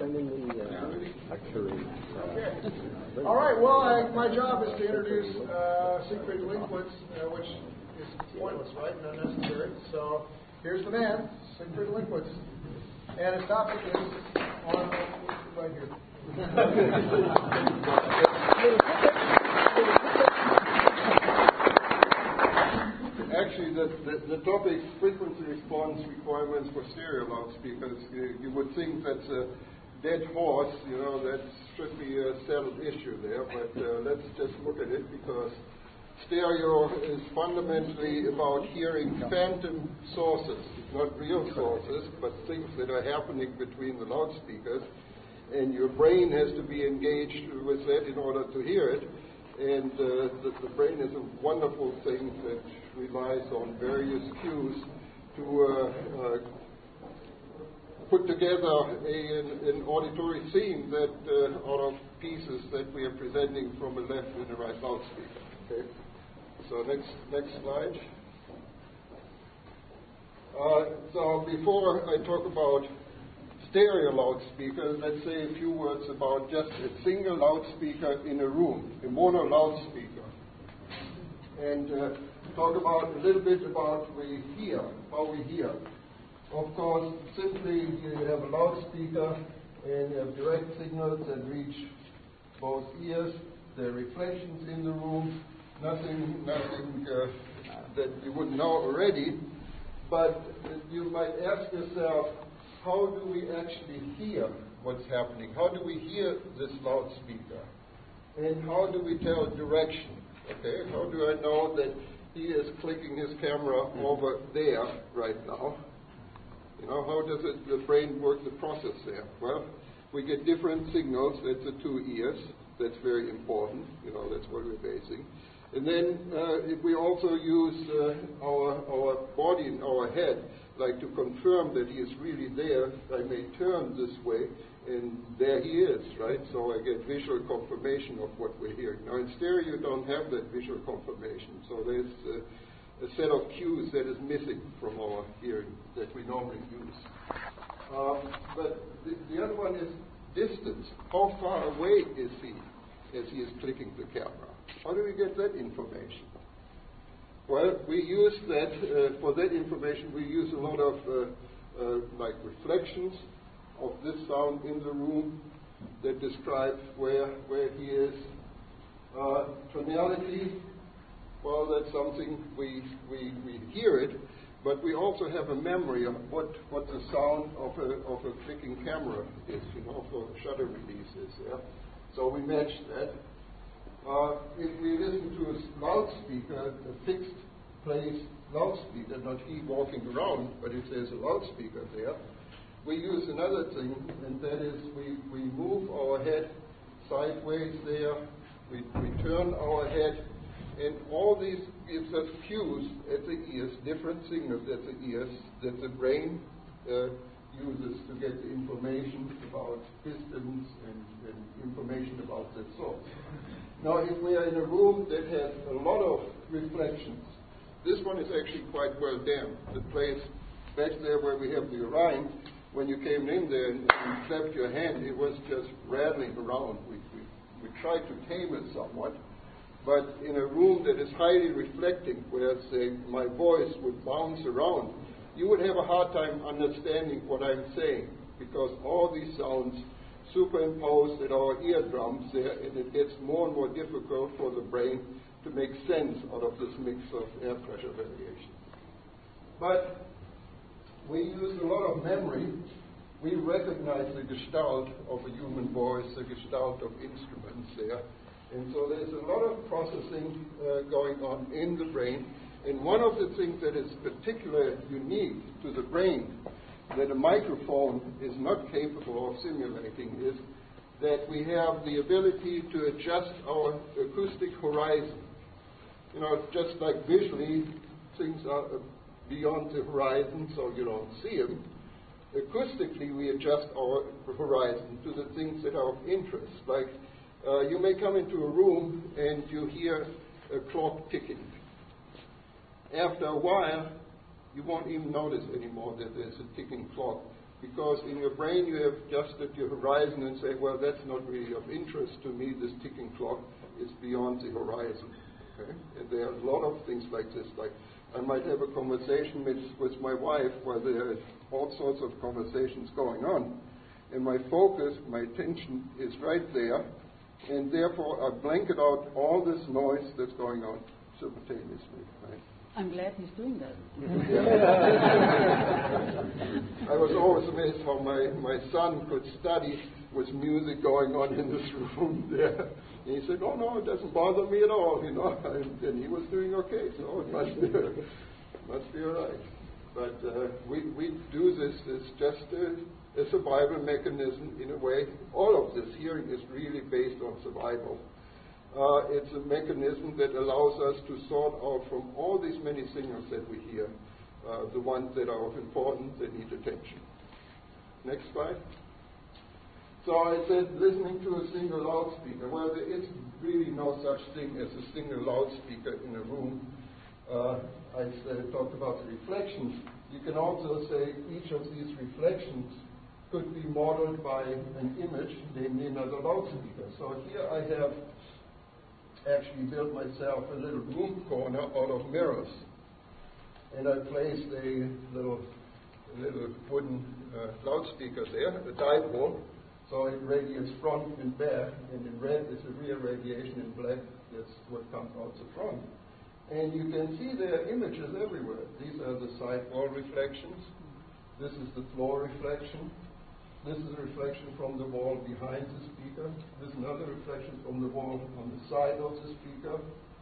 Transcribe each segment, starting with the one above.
Okay. All right. Well, my job is to introduce Siegfried Linkwitz, which is pointless, right? Not necessary. So here's the man, Siegfried Linkwitz, and his topic is on right here. Actually, the topic frequency response requirements for stereo loudspeakers. You would think that's a dead horse, that should be a settled issue there, but let's just look at it, because stereo is fundamentally about hearing phantom sources, not real sources, but things that are happening between the loudspeakers, and your brain has to be engaged with that in order to hear it. And the brain is a wonderful thing that relies on various cues to put together an auditory theme that out of pieces that we are presenting from a left and a right loudspeaker. Okay. So next slide. So before I talk about stereo loudspeaker, let's say a few words about just a single loudspeaker in a room, a mono loudspeaker, and talk about a little bit about how we hear. Of course, simply you have a loudspeaker and you have direct signals that reach both ears. There are reflections in the room, nothing that you wouldn't know already, but you might ask yourself, how do we actually hear what's happening? How do we hear this loudspeaker? And how do we tell direction? Okay, how do I know that he is clicking his camera over there right now? How does the brain work the process there? Well, we get different signals. That's the two ears. That's very important. That's what we're basing. And then we also use our body and our head, like to confirm that he is really there. I may turn this way, and there he is, right? So I get visual confirmation of what we're hearing. Now in stereo, you don't have that visual confirmation. So there's a set of cues that is missing from our hearing that we normally use. But the other one is distance. How far away is he as he is clicking the camera? How do we get that information? Well, we use that, for that information, we use a lot of like reflections of this sound in the room that describe where he is. Tonality, well, that's something we hear it, but we also have a memory of what the sound of a clicking camera is, for shutter releases. Yeah? So we match that. If we listen to a loudspeaker, a fixed place loudspeaker, not he walking around, but if there's a loudspeaker there, we use another thing, and that is we move our head sideways there, we turn our head, and all these gives us cues at the ears, different signals at the ears that the brain uses to get the information about distance and information about the source. Now, if we are in a room that has a lot of reflections, this one is actually quite well damped. The place back there where we have the Orion, when you came in there and you clapped your hand, it was just rattling around. We tried to tame it somewhat. But in a room that is highly reflecting, where, say, my voice would bounce around, you would have a hard time understanding what I'm saying, because all these sounds superimposed at our eardrums there, and it gets more and more difficult for the brain to make sense out of this mix of air pressure variation. But we use a lot of memory. We recognize the gestalt of a human voice, the gestalt of instruments there. And so there's a lot of processing going on in the brain. And one of the things that is particularly unique to the brain that a microphone is not capable of simulating is that we have the ability to adjust our acoustic horizon. Just like visually, things are beyond the horizon, so you don't see them. Acoustically, we adjust our horizon to the things that are of interest. Like you may come into a room and you hear a clock ticking. After a while, you won't even notice anymore that there's a ticking clock Because in your brain you have adjusted your horizon and say, well, that's not really of interest to me, this ticking clock is beyond the horizon. Okay? And there are a lot of things like this. Like I might have a conversation with my wife where there are all sorts of conversations going on. And my focus, my attention is right there. And therefore I blanket out all this noise that's going on simultaneously. Right? I'm glad he's doing that. I was always amazed how my son could study with music going on in this room there. And he said, oh no, it doesn't bother me at all, you know. And he was doing okay, so it must be all right. But we do this as just a survival mechanism in a way. All of this hearing is really based on survival. It's a mechanism that allows us to sort out from all these many signals that we hear, the ones that are of importance, that need attention. Next slide. So I said listening to a single loudspeaker. Well, there is really no such thing as a single loudspeaker in a room. I talked about the reflections. You can also say each of these reflections could be modeled by an image, namely another loudspeaker. So here I have actually built myself a little room corner out of mirrors. And I placed a little wooden loudspeaker there, a dipole, so it radiates front and back, and in red is the rear radiation, in black is what comes out the front. And you can see there are images everywhere. These are the side wall reflections. This is the floor reflection. This is a reflection from the wall behind the speaker. This is another reflection from the wall on the side of the speaker.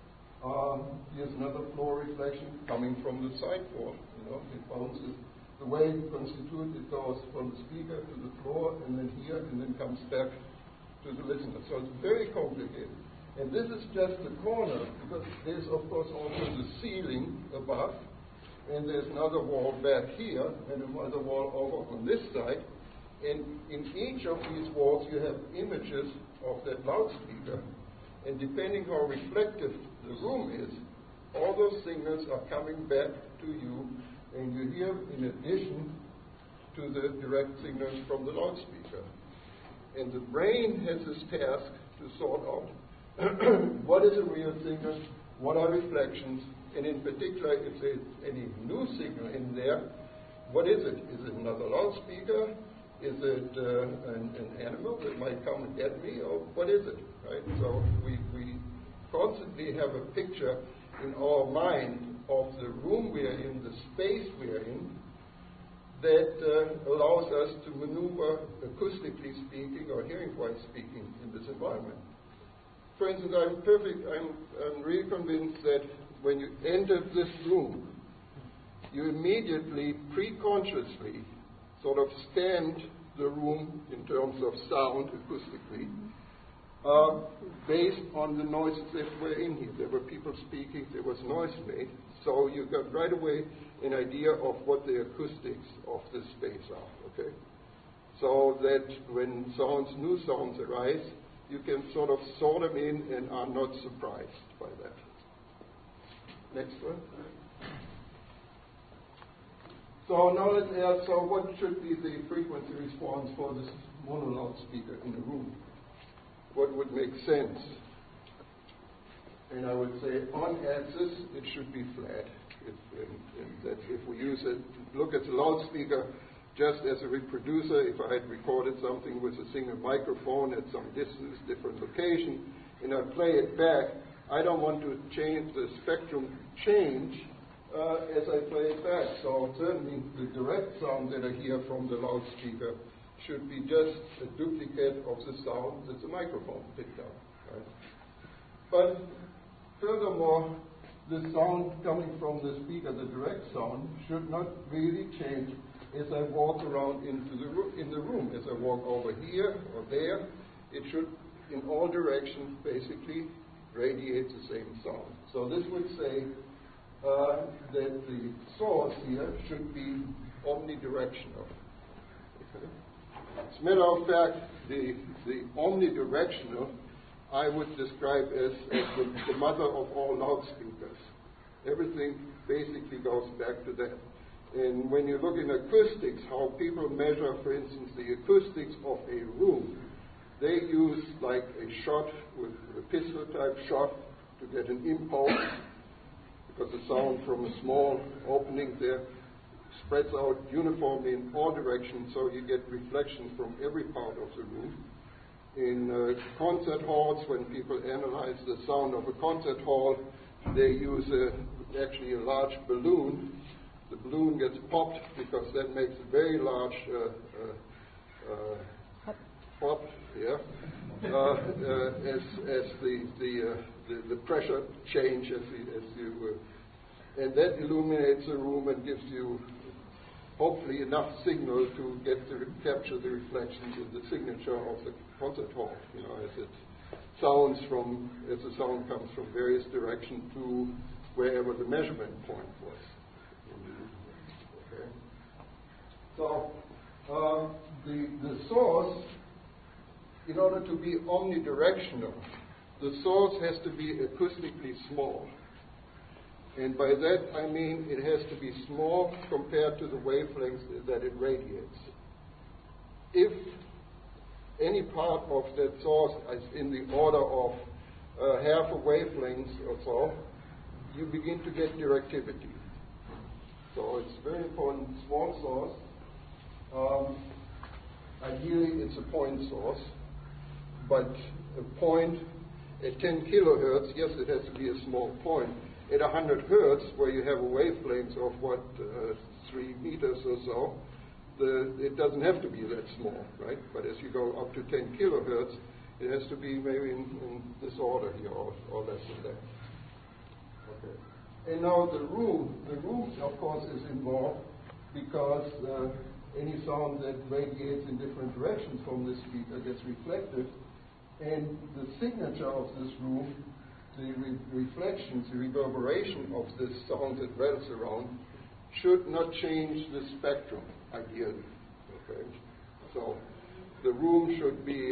Here's another floor reflection coming from the side wall. You know, it bounces. The way it constitutes, it goes from the speaker to the floor, and then here, and then comes back to the listener. So it's very complicated. And this is just the corner, because there's, of course, also the ceiling above, and there's another wall back here, and another wall over on this side. And in each of these walls you have images of that loudspeaker. And depending how reflective the room is, all those signals are coming back to you, and you hear in addition to the direct signals from the loudspeaker. And the brain has this task to sort out what is a real signal, what are reflections, and in particular, if there's any new signal in there, what is it? Is it another loudspeaker? Is it an animal that might come and get me, or what is it? Right? So we constantly have a picture in our mind of the room we are in, the space we are in, that allows us to maneuver acoustically speaking or hearing-wise speaking in this environment. For instance, I'm really convinced that when you enter this room, you immediately, pre-consciously, sort of scanned the room in terms of sound acoustically, based on the noises that were in here. There were people speaking, there was noise made, so you got right away an idea of what the acoustics of this space are, okay? So that when new sounds arise, you can sort of sort them in and are not surprised by that. Next one. So now let's ask, so what should be the frequency response for this mono loudspeaker in the room? What would make sense? And I would say on axis it should be flat. If we use it, look at the loudspeaker just as a reproducer. If I had recorded something with a single microphone at some distance, different location, and I play it back, I don't want to change the spectrum as I play it back. So certainly the direct sound that I hear from the loudspeaker should be just a duplicate of the sound that the microphone picked up. Right? But furthermore, the sound coming from the speaker, the direct sound, should not really change as I walk around in the room. As I walk over here or there, it should, in all directions, basically radiate the same sound. So this would say that the source here should be omnidirectional. Okay? As a matter of fact, the omnidirectional I would describe as the mother of all loudspeakers. Everything basically goes back to that. And when you look in acoustics, how people measure, for instance, the acoustics of a room, they use like a shot with a pistol type shot to get an impulse, because the sound from a small opening there spreads out uniformly in all directions, so you get reflection from every part of the room. In concert halls, when people analyze the sound of a concert hall, they use actually a large balloon. The balloon gets popped because that makes a very large pop, as the pressure change and that illuminates the room and gives you hopefully enough signal to capture the reflections in the signature of the concert hall, as the sound comes from various directions to wherever the measurement point was. Okay. So the source, in order to be omnidirectional, the source has to be acoustically small. And by that I mean it has to be small compared to the wavelengths that it radiates. If any part of that source is in the order of half a wavelength or so, you begin to get directivity. So it's very important, small source. Ideally it's a point source, but a point at 10 kilohertz, yes, it has to be a small point. At 100 hertz, where you have a wavelength of 3 meters or so, it doesn't have to be that small, right? But as you go up to 10 kilohertz, it has to be maybe in this order here, or less than that. Okay. And now the room, of course, is involved because any sound that radiates in different directions from this speaker gets reflected, and the signature of this room, the reflections, the reverberation of this sound that rattles around, should not change the spectrum, ideally. Okay? So the room should be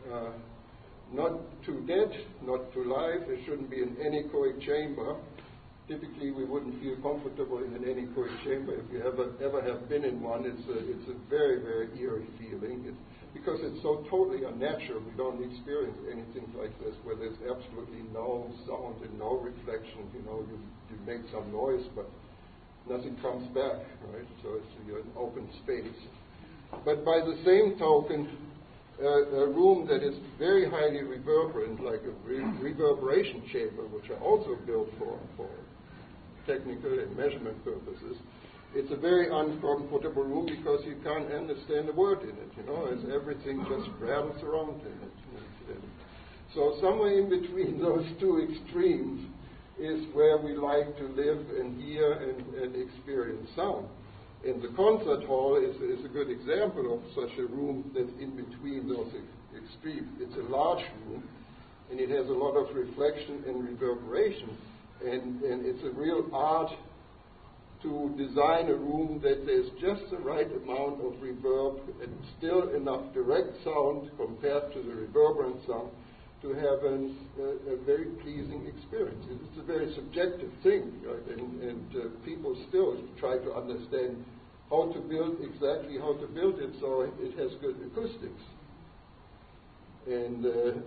not too dead, not too live. It shouldn't be an anechoic chamber. Typically, we wouldn't feel comfortable in an anechoic chamber. If you ever have been in one, it's a very, very eerie feeling. Because it's so totally unnatural, we don't experience anything like this where there's absolutely no sound and no reflection. You make some noise, but nothing comes back, right? So you're an open space. But by the same token, a room that is very highly reverberant, like a reverberation chamber, which are also built for technical and measurement purposes, it's a very uncomfortable room because you can't understand a word in it, as everything just rattles around in it. So somewhere in between those two extremes is where we like to live and hear and experience sound. And the concert hall is a good example of such a room that's in between those extremes. It's a large room, and it has a lot of reflection and reverberation, and it's a real art to design a room that there's just the right amount of reverb and still enough direct sound compared to the reverberant sound to have a very pleasing experience. It's a very subjective thing, right? And people still try to understand how to build it so it has good acoustics. And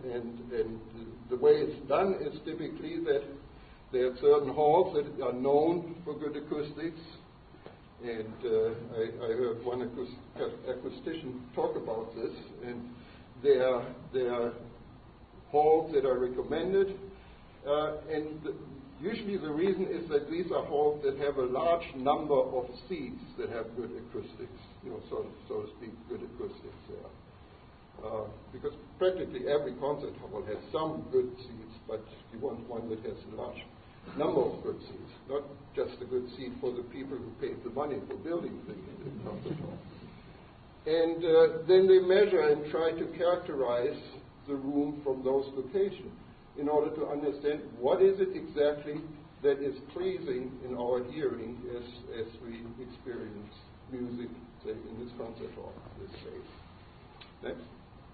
the way it's done is typically that there are certain halls that are known for good acoustics, and I heard one acoustician talk about this, and there are halls that are recommended, and usually the reason is that these are halls that have a large number of seats that have good acoustics, so to speak, good acoustics there. Because practically every concert hall has some good seats, but you want one that has a large number of good seats, not just a good seat for the people who paid the money for building the concert hall. And then they measure and try to characterize the room from those locations in order to understand what is it exactly that is pleasing in our hearing as we experience music, say, in this concert hall, this space. Next.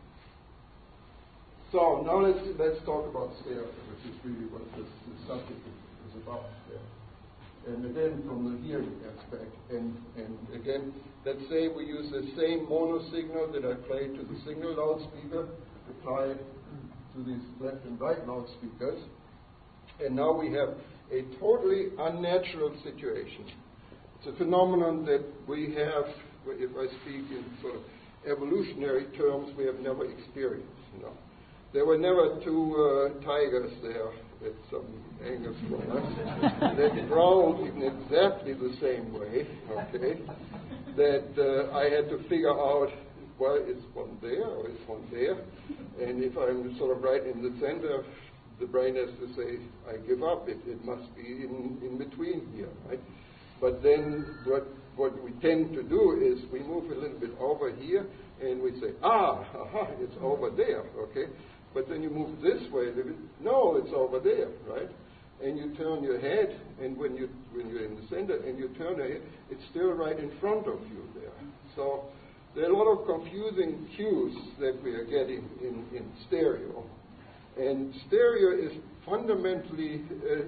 So now let's talk about stereo, which is really what this subject is about. and again from the hearing aspect. And again, let's say we use the same mono signal that I played to the signal loudspeaker, apply it to these left and right loudspeakers, and now we have a totally unnatural situation. It's a phenomenon that we have, if I speak in sort of evolutionary terms, we have never experienced. There were never two tigers there at some angles from us that growled in exactly the same way, okay, that I had to figure out, well, is one there or is one there? And if I'm sort of right in the center, the brain has to say, I give up. It must be in between here, right? But then what we tend to do is we move a little bit over here and we say, it's over there, okay? But then you move this way, no, it's over there, right? And you turn your head, and when you're in the center and you turn your head, it's still right in front of you there. So there are a lot of confusing cues that we are getting in stereo. And stereo is fundamentally,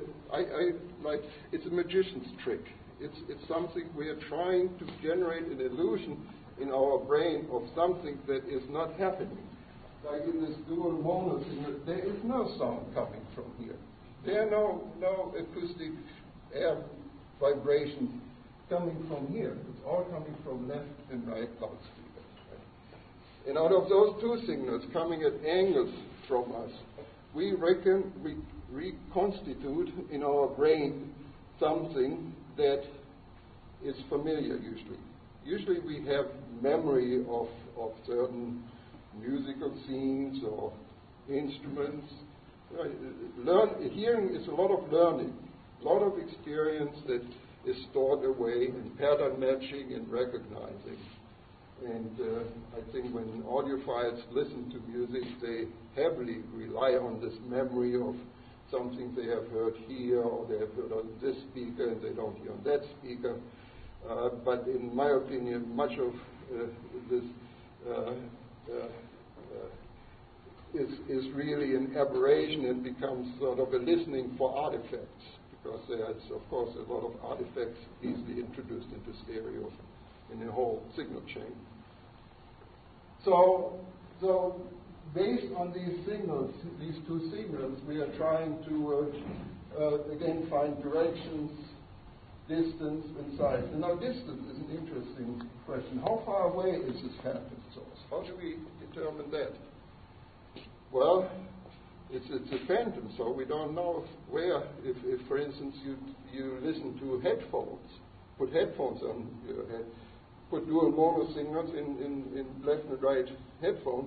it's a magician's trick. It's something we are trying to generate an illusion in our brain of something that is not happening. Like in this dual mono signal, there is no sound coming from here. There are no acoustic air vibration coming from here. It's all coming from left and right loudspeakers. Right? And out of those two signals coming at angles from us, we reconstitute in our brain something that is familiar usually. Usually we have memory of certain musical scenes or instruments. Hearing is a lot of learning, a lot of experience that is stored away in pattern matching and recognizing. And I think when audiophiles listen to music, they heavily rely on this memory of something they have heard here, or they have heard on this speaker and they don't hear on that speaker. But in my opinion, much of this is really an aberration and becomes sort of a listening for artifacts, because there's, of course, a lot of artifacts easily introduced into stereo in the whole signal chain. So based on these signals, these two signals, we are trying to, again, find directions, distance, and size. And now distance is an interesting question. How far away is this phantom source? How do we determine that? Well, it's a phantom, so we don't know where. If for instance, you listen to headphones, put headphones on your head, put dual mono signals in left and right headphones,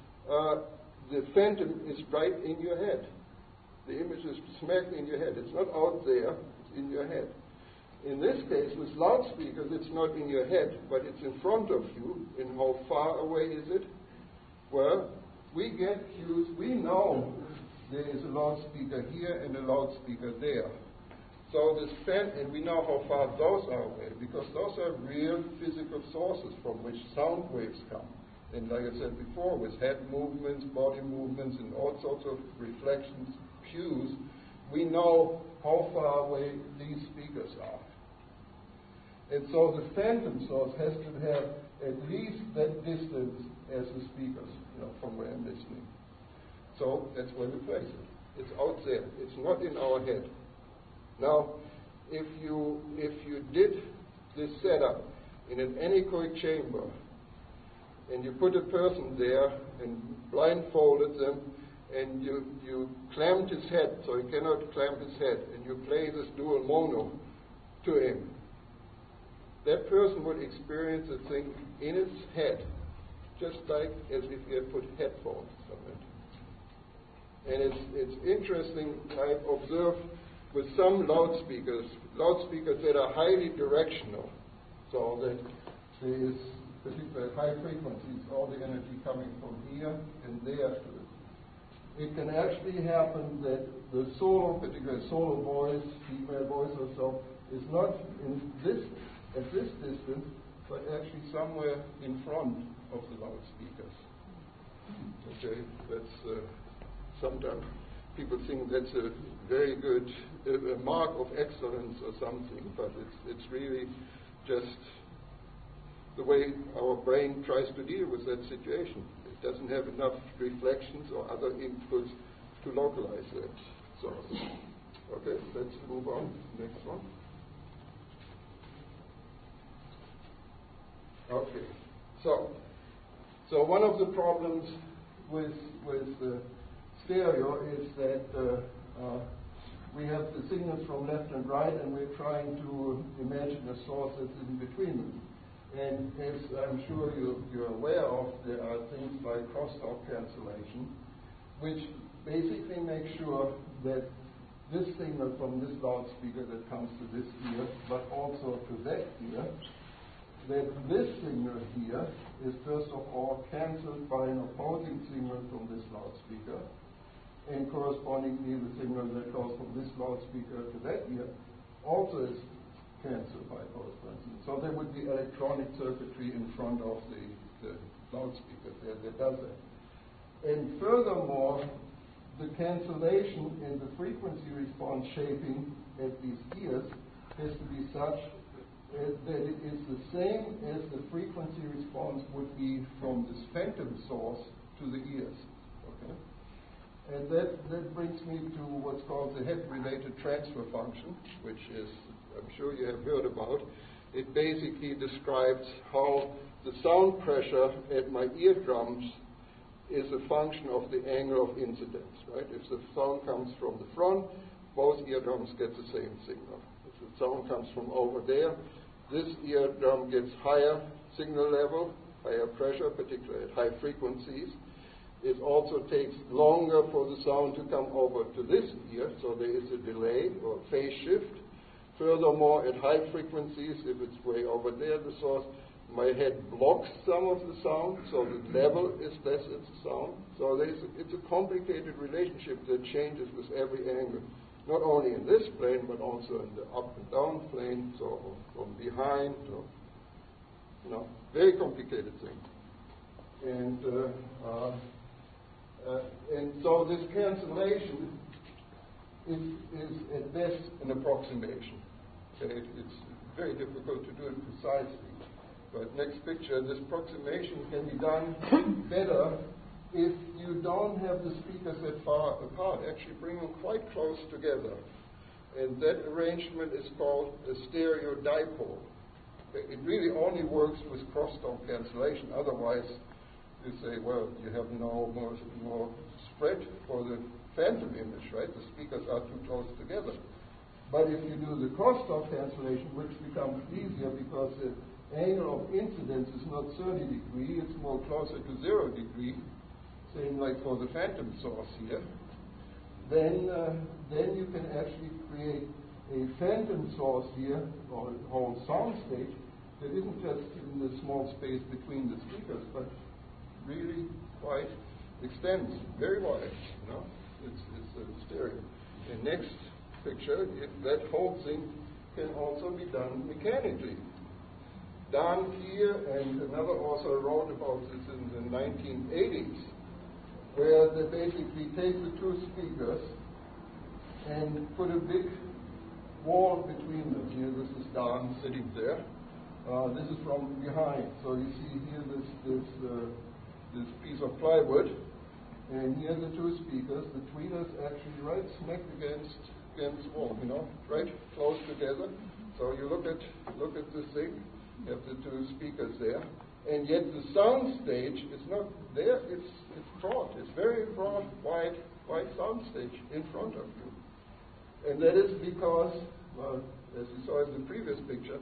the phantom is right in your head. The image is smack in your head. It's not out there, it's in your head. In this case, with loudspeakers, it's not in your head, but it's in front of you. And how far away is it? Well, we get cues. We know there is a loudspeaker here and a loudspeaker there. So this and we know how far those are away, because those are real physical sources from which sound waves come. And like I said before, with head movements, body movements, and all sorts of reflections, cues, we know how far away these speakers are. And so the phantom source has to have at least that distance as the speakers, from where I'm listening. So that's where we place it. It's out there. It's not in our head. Now, if you did this setup in an anechoic chamber, and you put a person there and blindfolded them, and you clamped his head so he cannot clamp his head, and you play this dual mono to him, that person would experience a thing in his head, just like as if he had put headphones on it. And it's interesting, I've observed with some loudspeakers that are highly directional, so that there is particular high frequencies, all the energy coming from here and there. It can actually happen that the solo, particularly solo voice, female voice or so, is not at this distance, but actually somewhere in front of the loudspeakers. Okay, that's sometimes people think that's a very good a mark of excellence or something, but it's really just the way our brain tries to deal with that situation. It doesn't have enough reflections or other inputs to localize that. So, okay, let's move on. Next one. Okay, so one of the problems with stereo is that we have the signals from left and right, and we're trying to imagine a source that's in between them. And as I'm sure you're aware of, there are things like crosstalk cancellation, which basically make sure that this signal from this loudspeaker that comes to this ear, but also to that ear, that this signal here is first of all cancelled by an opposing signal from this loudspeaker, and correspondingly the signal that goes from this loudspeaker to that ear also is cancelled by corresponding. So there would be electronic circuitry in front of the loudspeaker that does that. And furthermore, the cancellation in the frequency response shaping at these ears has to be such that it is the same as the frequency response would be from this phantom source to the ears. Okay? And that brings me to what's called the head-related transfer function, which is, I'm sure you have heard about. It basically describes how the sound pressure at my eardrums is a function of the angle of incidence, right? If the sound comes from the front, both eardrums get the same signal. If the sound comes from over there, this eardrum gets higher signal level, higher pressure, particularly at high frequencies. It also takes longer for the sound to come over to this ear, so there is a delay or phase shift. Furthermore, at high frequencies, if it's way over there, the source, my head blocks some of the sound, so the level is less at the sound. So it's a complicated relationship that changes with every angle, not only in this plane, but also in the up and down plane, so from behind, or, very complicated thing. And so this cancellation is at best an approximation. Okay? It's very difficult to do it precisely. But next picture, this approximation can be done better if you don't have the speakers that far apart. Actually bring them quite close together. And that arrangement is called a stereo dipole. It really only works with crosstalk cancellation. Otherwise, you say, well, you have no more spread for the phantom image, right? The speakers are too close together. But if you do the crosstalk cancellation, which becomes easier because the angle of incidence is not 30 degrees, it's more closer to 0 degree, same like for the phantom source here, then you can actually create a phantom source here, or a whole sound stage, that isn't just in the small space between the speakers, but really quite extends very wide. It's a stereo. The next picture, that whole thing can also be done mechanically. Dan here and another author wrote about this in the 1980s, where they basically take the two speakers and put a big wall between them. Here, this is Dan sitting there. This is from behind. So you see here this piece of plywood, and here the two speakers. The tweeters actually right smack against the wall, right close together. So you look at this thing. You have the two speakers there, and yet the sound stage is not there. It's broad. It's very broad, wide sound stage in front of you, and that is because, well, as you saw in the previous picture,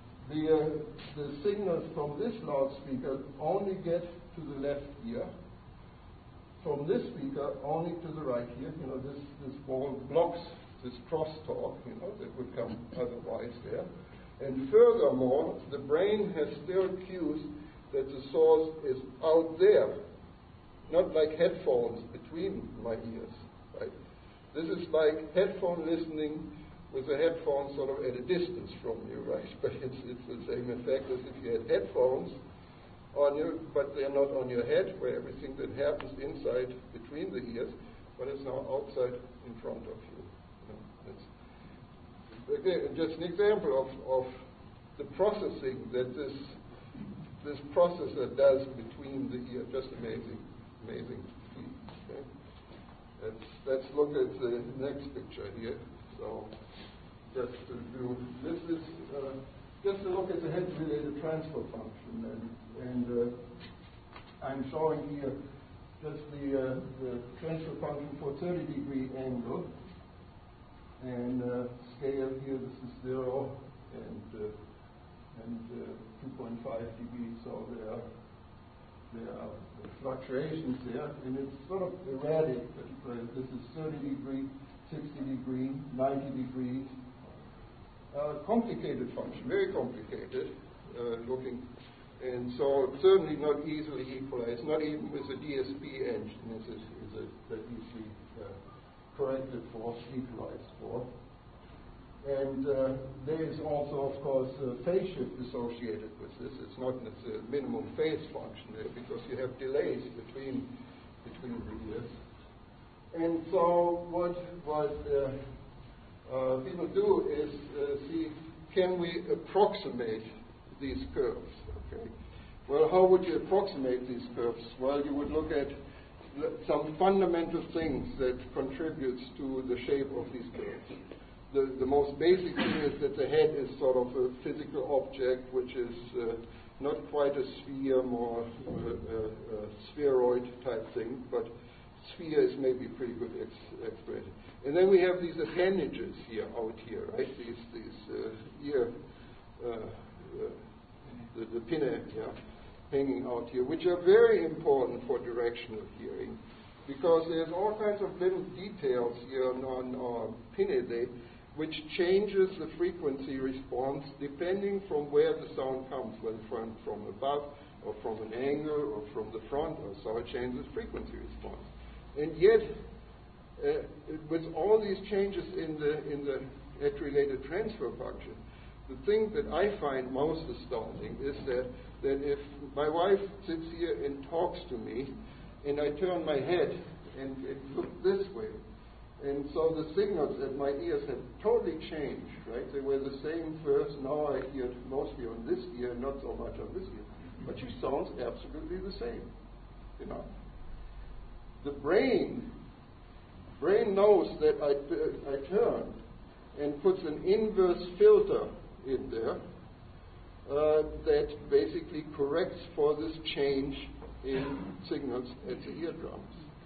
the signals from this loudspeaker only get to the left ear. From this speaker only to the right ear. This wall blocks this crosstalk. That would come otherwise there. And furthermore, the brain has still cues that the source is out there, not like headphones between my ears. Right? This is like headphone listening with a headphone sort of at a distance from you, right? But it's the same effect as if you had headphones on you, but they're not on your head, where everything that happens inside between the ears but it's now outside in front of you. That's, again, just an example of the processing that this processor does between the ear. Just amazing feat. Okay? Let's look at the next picture here. So just to do this is just to look at the head-related transfer function, and I'm showing here just the transfer function for 30-degree angle, and scale here. This is 0 and 2.5 dB. So there are fluctuations there, and it's sort of erratic. This is 30 degree, 60 degree, 90 degrees. Complicated function, very complicated looking, and so certainly not easily equalized, not even with a DSP engine is that easily corrected for, equalized for. And there is also, of course, phase shift associated with this. It's not necessarily a minimum phase function there because you have delays between the ears. And so what people do is see, can we approximate these curves? Okay. Well, how would you approximate these curves? Well, you would look at some fundamental things that contributes to the shape of these curves. The most basic thing is that the head is sort of a physical object, which is not quite a sphere, more a spheroid type thing, but sphere is maybe a pretty good expression. And then we have these appendages here, out here, right? These ear, the pinna, hanging out here, which are very important for directional hearing, because there's all kinds of little details here on our pinnae, which changes the frequency response depending from where the sound comes, whether from above or from an angle or from the front, or so it changes frequency response. And yet, with all these changes in the head-related transfer function, the thing that I find most astounding is that if my wife sits here and talks to me, and I turn my head and look this way, and so the signals at my ears have totally changed, right? They were the same first, now I hear it mostly on this ear, not so much on this ear. But she sounds absolutely the same, you know. The brain knows that I turn and puts an inverse filter in there that basically corrects for this change in signals at the eardrums.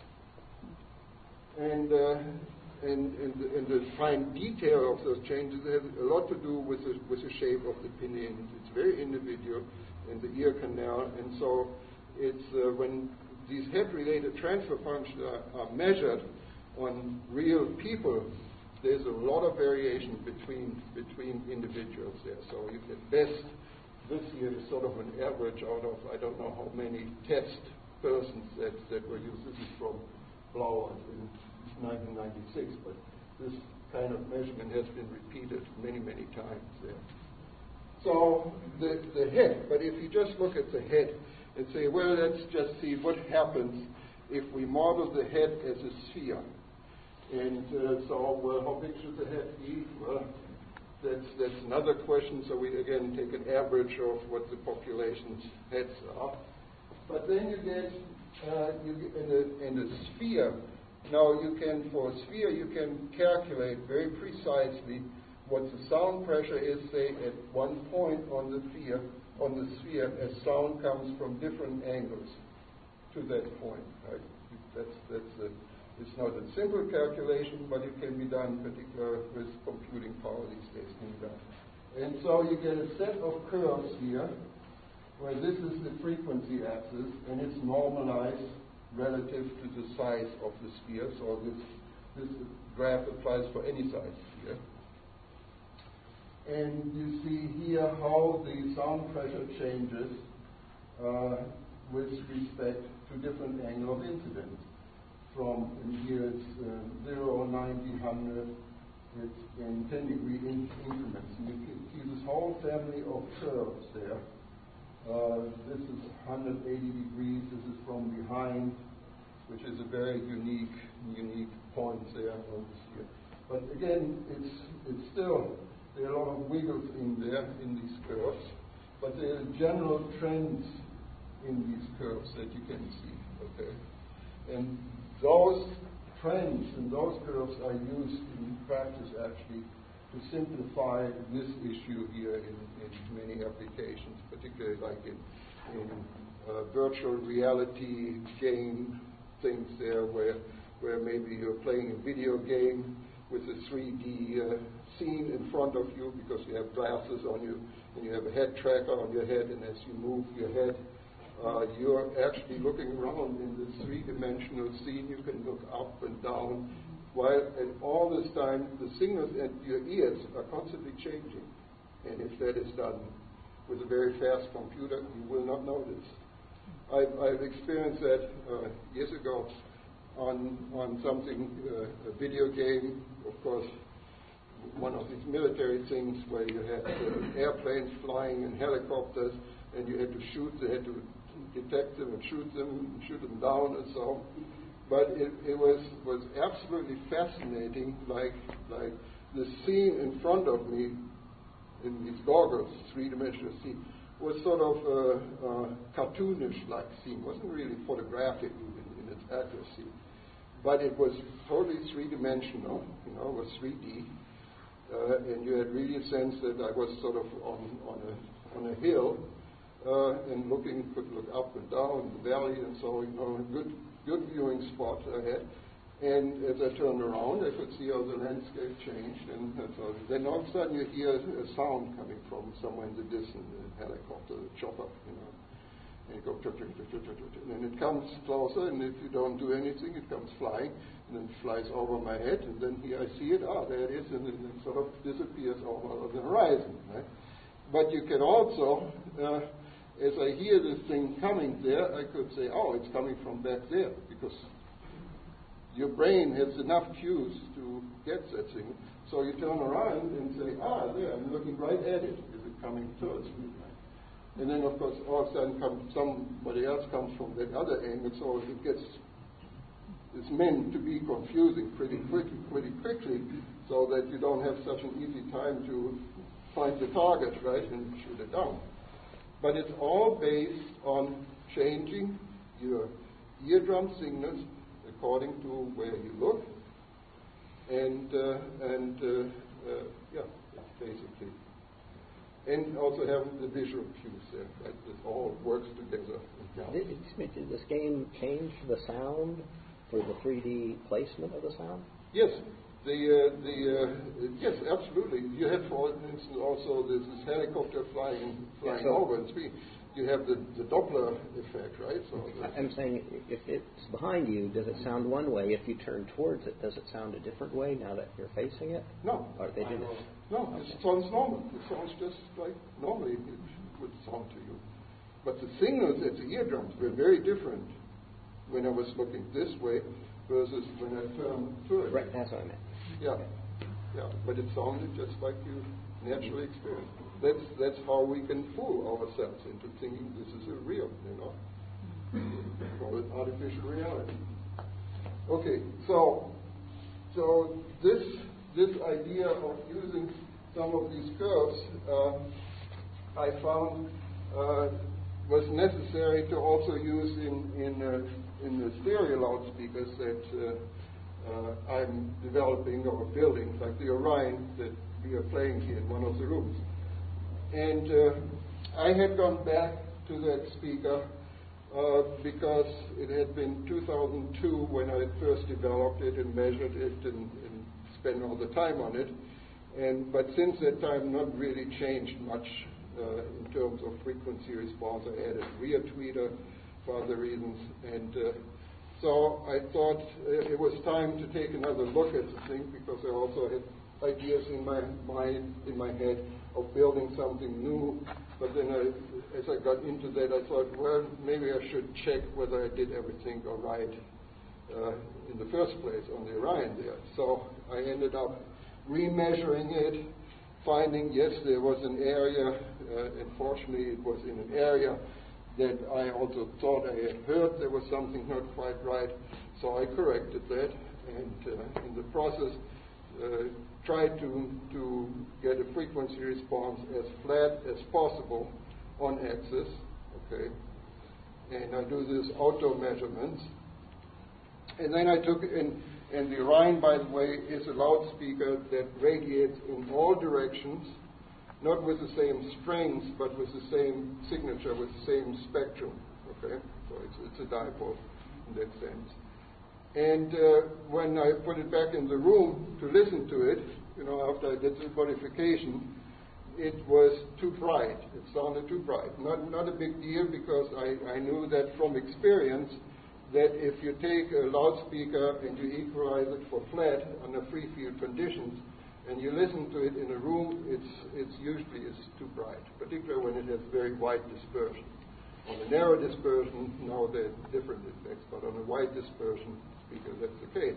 And the fine detail of those changes has a lot to do with the shape of the pinnae. It's very individual in the ear canal, and so it's when these head-related transfer functions are measured on real people, there's a lot of variation between individuals there. So you can best this year is sort of an average out of I don't know how many test persons that were used. This is from Blau in 1996, but this kind of measurement has been repeated many times there. So the head, but if you just look at the head and say, well, let's just see what happens if we model the head as a sphere. And so, well, how big should the head be? Well, that's another question. So we again take an average of what the population's heads are. But then you get in a sphere. Now for a sphere you can calculate very precisely what the sound pressure is, say, at one point on the sphere as sound comes from different angles to that point. Right? It's not a simple calculation, but it can be done, particularly with computing power these days, can be done. And so you get a set of curves here, where this is the frequency axis, and it's normalized relative to the size of the sphere. So this graph applies for any size sphere. And you see here how the sound pressure changes with respect to different angle of incidence. From here it's 0, 90, 100, it's in 10-degree increments. And you can see this whole family of curves there. This is 180 degrees, this is from behind, which is a very unique points there on this here. But again, it's still, there are a lot of wiggles in there in these curves, but there are general trends in these curves that you can see, okay? And those trends and those curves are used in practice actually to simplify this issue here in many applications, particularly like in virtual reality game things there where maybe you're playing a video game with a 3D scene in front of you because you have glasses on you and you have a head tracker on your head, and as you move your head, you're actually looking around in this three-dimensional scene. You can look up and down, while at all this time the signals and your ears are constantly changing. And if that is done with a very fast computer, you will not notice. I've experienced that years ago on something, a video game, of course, one of these military things where you had airplanes flying and helicopters, and you had to shoot, they had to detect them and shoot them down and so on. But it was absolutely fascinating, like the scene in front of me in these goggles, three-dimensional scene, was sort of a cartoonish-like scene. It wasn't really photographic in its accuracy, but it was totally three-dimensional, it was 3D, and you had really a sense that I was sort of on a hill, and could look up and down the valley and so, good viewing spot I had. And as I turned around, I could see how the landscape changed, and so then all of a sudden you hear a sound coming from somewhere in the distance, a helicopter, a chopper, and you go, and it comes closer, and if you don't do anything, it comes flying, and then flies over my head, and then here I see it, there it is, and then it sort of disappears over the horizon, right? But you can also, as I hear this thing coming there, I could say, it's coming from back there, because your brain has enough cues to get that thing. So you turn around and say, there, I'm looking right at it. Is it coming towards me? And then, of course, all of a sudden somebody else comes from that other angle, so it's meant to be confusing pretty quickly, so that you don't have such an easy time to find the target, right, and shoot it down. But it's all based on changing your eardrum signals according to where you look, and that's basically. And also having the visual cues there, right? It all works together. Did this game change the sound for the 3D placement of the sound? Yes. Yes, absolutely. You have, for instance, also this helicopter flying over and speed. You have the Doppler effect, right? So I'm saying, if it's behind you, does it sound one way? If you turn towards it, does it sound a different way now that you're facing it? No. Or they didn't? No, it sounds normal. It sounds just like normally it would sound to you. But the signals at the eardrums were very different when I was looking this way versus when I turned to it. Right, that's what I meant. Yeah, but it sounded just like you naturally experienced. That's how we can fool ourselves into thinking this is a real, call it artificial reality. Okay, so this idea of using some of these curves, I found was necessary to also use in the stereo loudspeakers that I'm developing or building, like the Orion that we are playing here in one of the rooms. And I had gone back to that speaker because it had been 2002 when I first developed it and measured it and spent all the time on it. But since that time, not really changed much in terms of frequency response. I added rear tweeter for other reasons. And so I thought it was time to take another look at the thing, because I also had ideas in my mind, in my head, of building something new. But then as I got into that, I thought, well, maybe I should check whether I did everything all right in the first place on the Orion there. So I ended up remeasuring it, finding, yes, there was an area, unfortunately it was in an area that I also thought I had heard there was something not quite right, so I corrected that, and in the process tried to get a frequency response as flat as possible on axis, okay? And I do this auto measurements. And then I took, and the Orion, by the way, is a loudspeaker that radiates in all directions, not with the same strings, but with the same signature, with the same spectrum, okay? So it's a dipole in that sense. And when I put it back in the room to listen to it, after I did the modification, it was too bright. It sounded too bright. Not a big deal, because I knew that from experience that if you take a loudspeaker and you equalize it for flat under free field conditions, and you listen to it in a room, it's usually too bright, particularly when it has very wide dispersion. On a narrow dispersion, now there are different effects, but on a wide dispersion speaker, that's the case.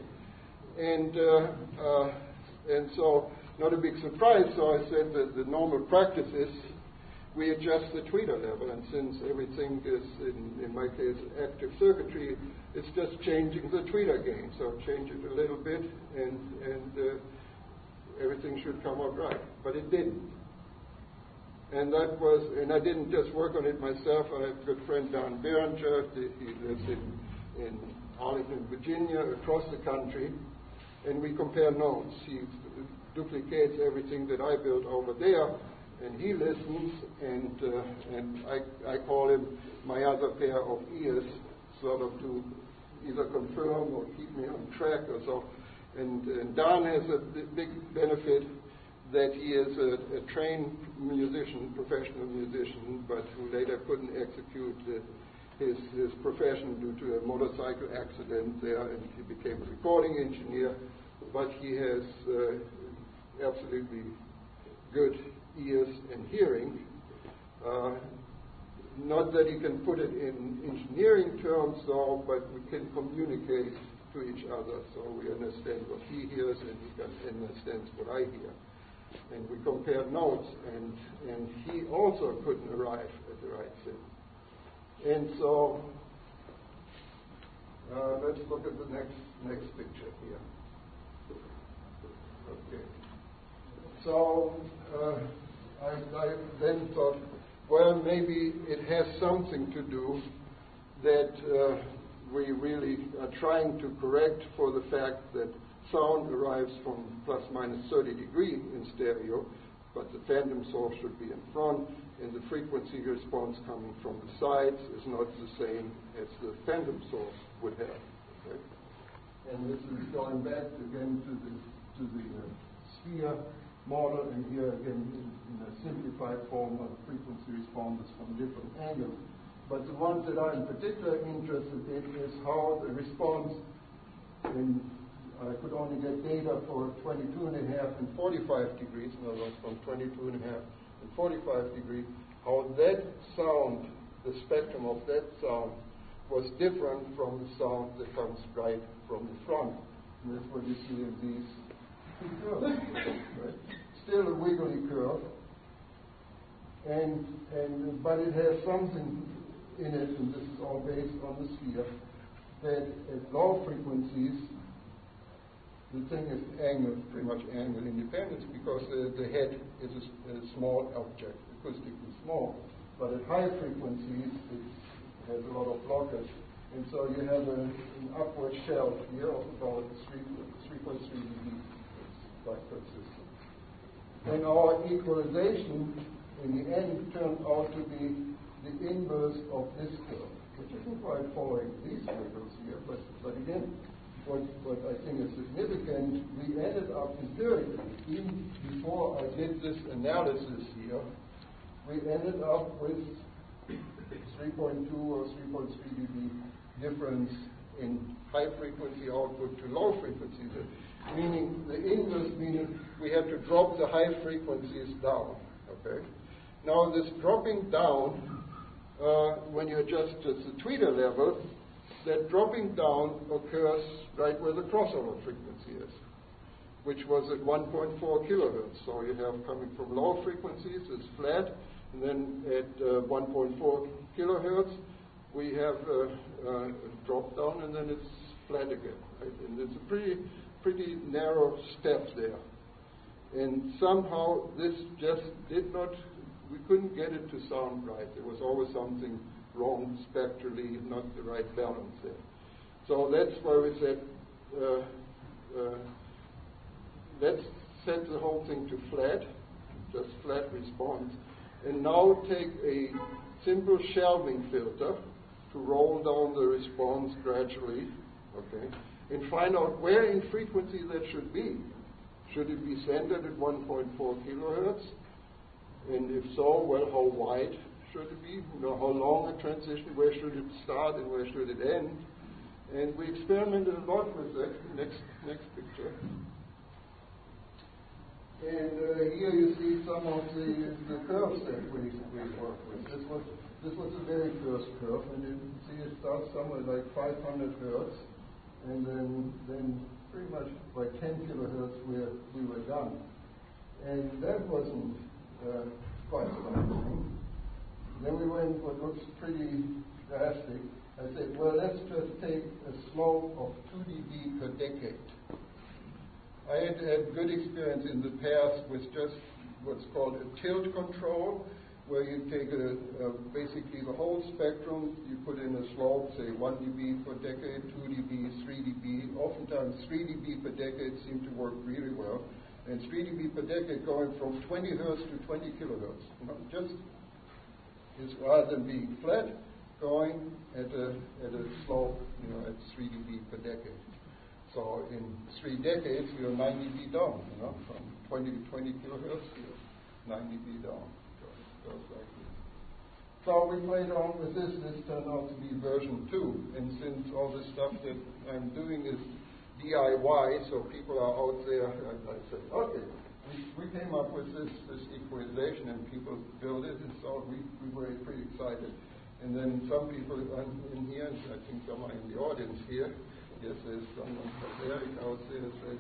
And so, not a big surprise, so I said that the normal practice is we adjust the tweeter level, and since everything is, in my case, active circuitry, it's just changing the tweeter gain. So change it a little bit, and everything should come out right. But it didn't. And I didn't just work on it myself. I have a good friend, Don Berenger. He lives in Arlington, Virginia, across the country, and we compare notes. He duplicates everything that I built over there, and he listens, and I call him my other pair of ears, sort of to either confirm or keep me on track or so. And Don has a big benefit that he is a trained musician, professional musician, but who later couldn't execute his profession due to a motorcycle accident there, and he became a recording engineer. But he has absolutely good ears and hearing. Not that he can put it in engineering terms, though, but we can communicate to each other, so we understand what he hears and he understands what I hear. And we compared notes, and he also couldn't arrive at the right thing. And so let's look at the next picture here. Okay. So I then thought, well, maybe it has something to do that we really are trying to correct for the fact that sound arrives from plus minus 30 degrees in stereo, but the phantom source should be in front, and the frequency response coming from the sides is not the same as the phantom source would have. Okay? And this is going back again to the sphere model, and here again in a simplified form of frequency responses from different angles. But the ones that I'm particularly interested in is how the response I could only get data for 22.5 and 45 degrees, in other words, from 22.5 and 45 degrees, how that sound, the spectrum of that sound, was different from the sound that comes right from the front. And that's what you see in these two curves. Right? Still a wiggly curve, but it has something in it, and this is all based on the sphere, that at low frequencies, the thing is angle, pretty much angle independent, because the head is a small object, acoustically small. But at high frequencies, it has a lot of blockers. And so you have an upward shelf here of about 3.3 dB. It's quite consistent. And our equalization, in the end, turned out to be the inverse of this curve, which isn't quite following these wiggles here, but again, what I think is significant, we ended up empirically, even before I did this analysis here, we ended up with 3.2 or 3.3 dB difference in high frequency output to low frequencies, meaning the inverse, meaning we had to drop the high frequencies down. Okay. Now this dropping down, when you adjust to the tweeter level, that dropping down occurs right where the crossover frequency is, which was at 1.4 kilohertz. So you have coming from low frequencies, it's flat, And then at 1.4 kilohertz, we have a drop down, and then it's flat again. Right? And it's a pretty narrow step there. And somehow this just we couldn't get it to sound right. There was always something wrong spectrally, not the right balance there. So that's why we said, let's set the whole thing to flat, just flat response, and now take a simple shelving filter to roll down the response gradually, okay, and find out where in frequency that should be. Should it be centered at 1.4 kilohertz? And if so, well, how wide should it be? How long a transition? Where should it start and where should it end? And we experimented a lot with that. Next picture. And here you see some of the curves that we work with. This was the very first curve, and you can see it starts somewhere like 500 hertz, and then pretty much by 10 kilohertz we were done. And that wasn't quite so long. Then we went what looks pretty drastic. I said, well, let's just take a slope of 2 dB per decade. I had good experience in the past with just what's called a tilt control, where you take basically the whole spectrum, you put in a slope, say 1 dB per decade, 2 dB, 3 dB. Oftentimes 3 dB per decade seemed to work really well. And 3 dB per decade going from 20 hertz to 20 kilohertz. Just is rather than being flat, going at a slope, at 3 dB per decade. So in 3 decades, we are 9 dB down, from 20 to 20 kilohertz, we are 9 dB down. Goes like this. So we played on with this. This turned out to be version 2. And since all the stuff that I'm doing is DIY, so people are out there, I said, okay, we came up with this equalization, and people built it, and so we were pretty excited. And then some people in here, and I think some are in the audience here, yes, there's someone from there out there said,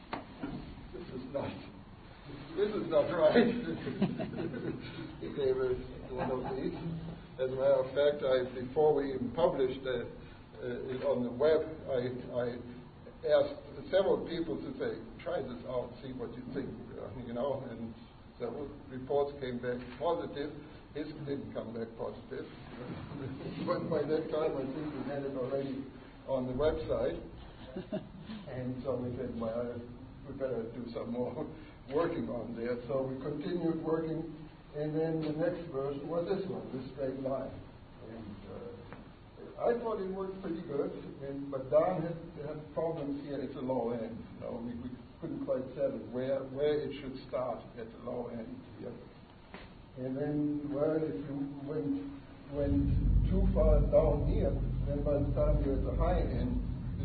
this is not right. He gave us one of these. As a matter of fact, before we even published it on the web, I asked several people to say, try this out, see what you think, and several reports came back positive. His didn't come back positive. But by that time, I think we had it already on the website. And so we said, well, we better do some more working on there. So we continued working, and then the next version was this one, this straight line. And I thought it worked pretty good, but Don had problems here at the low end. We couldn't quite settle where it should start at the low end here. And then, well, if you went too far down here, then by the time you're at the high end,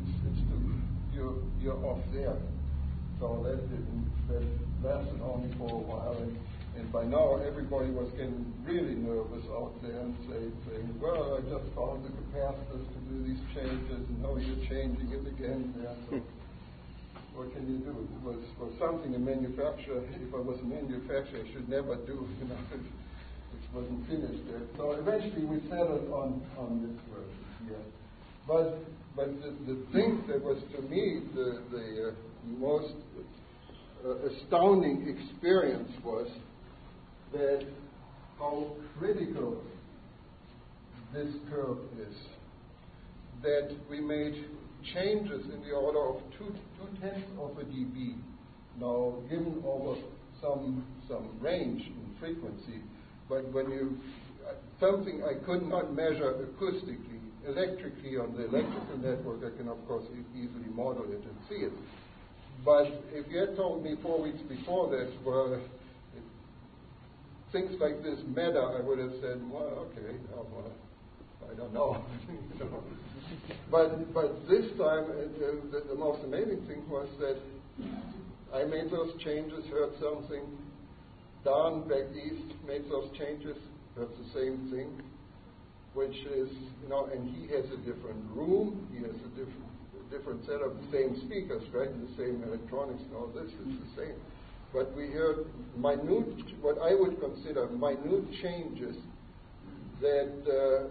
you're off there. So that lasted only for a while, and by now everybody was getting really nervous out there and saying, well, I just found the capacitors to do these changes, and now you're changing it again. Yeah, so what can you do? It was something a manufacturer, if I was a manufacturer, I should never do, which wasn't finished yet. So eventually we settled on this version here. But the thing that was to me the most astounding experience was that how critical this curve is. That we made changes in the order of 2/10 of a dB. Now, given over some range in frequency, but when something I could not measure acoustically, electrically on the electrical network, I can of course easily model it and see it. But if you had told me 4 weeks before that, well, things like this matter, I would have said, well, okay, I don't know. But this time, the most amazing thing was that I made those changes, heard something. Don back east made those changes, heard the same thing, which is, and he has a different room, he has a different setup, the same speakers, right, and the same electronics, and all this is the same. But we hear what I would consider minute changes that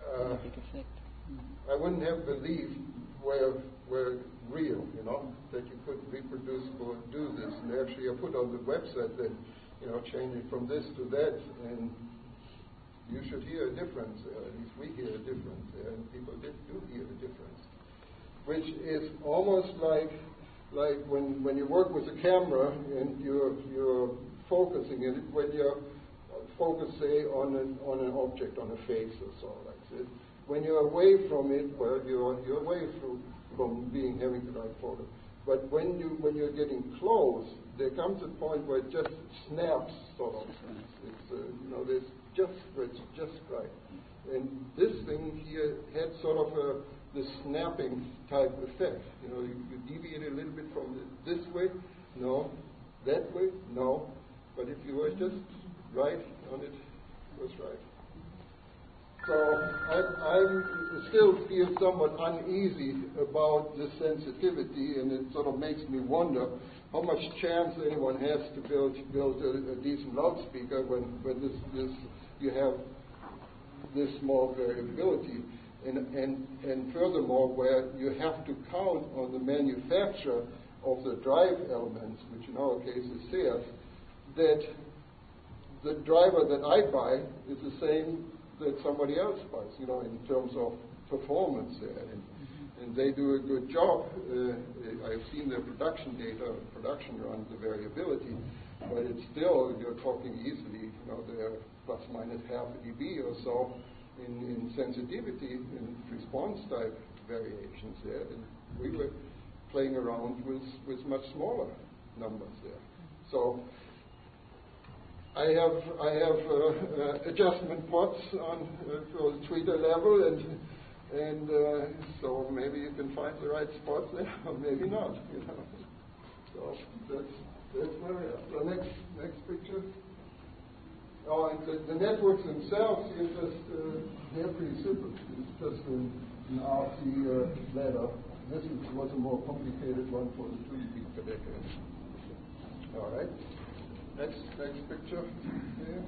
I wouldn't have believed were real, that you could reproducible do this. And actually I put on the website that, change it from this to that, and you should hear a difference. At least we hear a difference, and people do hear a difference. Which is almost like when you work with a camera and you're focusing it, when you're focused, say, on an object, on a face or so like this. When you're away from it, well, you're away from having the right photo. But when you're getting close, there comes a point where it just snaps, sort of. There's it's just right. And this thing here had sort of the snapping type effect. You deviate a little bit from this way, no. That way, no. But if you were just right on it, it was right. So I still feel somewhat uneasy about this sensitivity, and it sort of makes me wonder how much chance anyone has to build a decent loudspeaker when you have this small variability, and furthermore, where you have to count on the manufacturer of the drive elements, which in our case is Sears, that the driver that I buy is the same that somebody else buys, in terms of performance there. And they do a good job. I've seen their production data, production runs, the variability, but it's still, you're talking easily, they're plus minus half a dB or so in sensitivity and response type variations there. And we were playing around with much smaller numbers there. So I have adjustment pots on for the tweeter level, and so maybe you can find the right spot there, or maybe not. So that's where we are. So next picture. Oh, and the networks themselves is just they're pretty simple. It's just an RC ladder. This was a more complicated one for the 2 dB per decade. All right. Next picture here.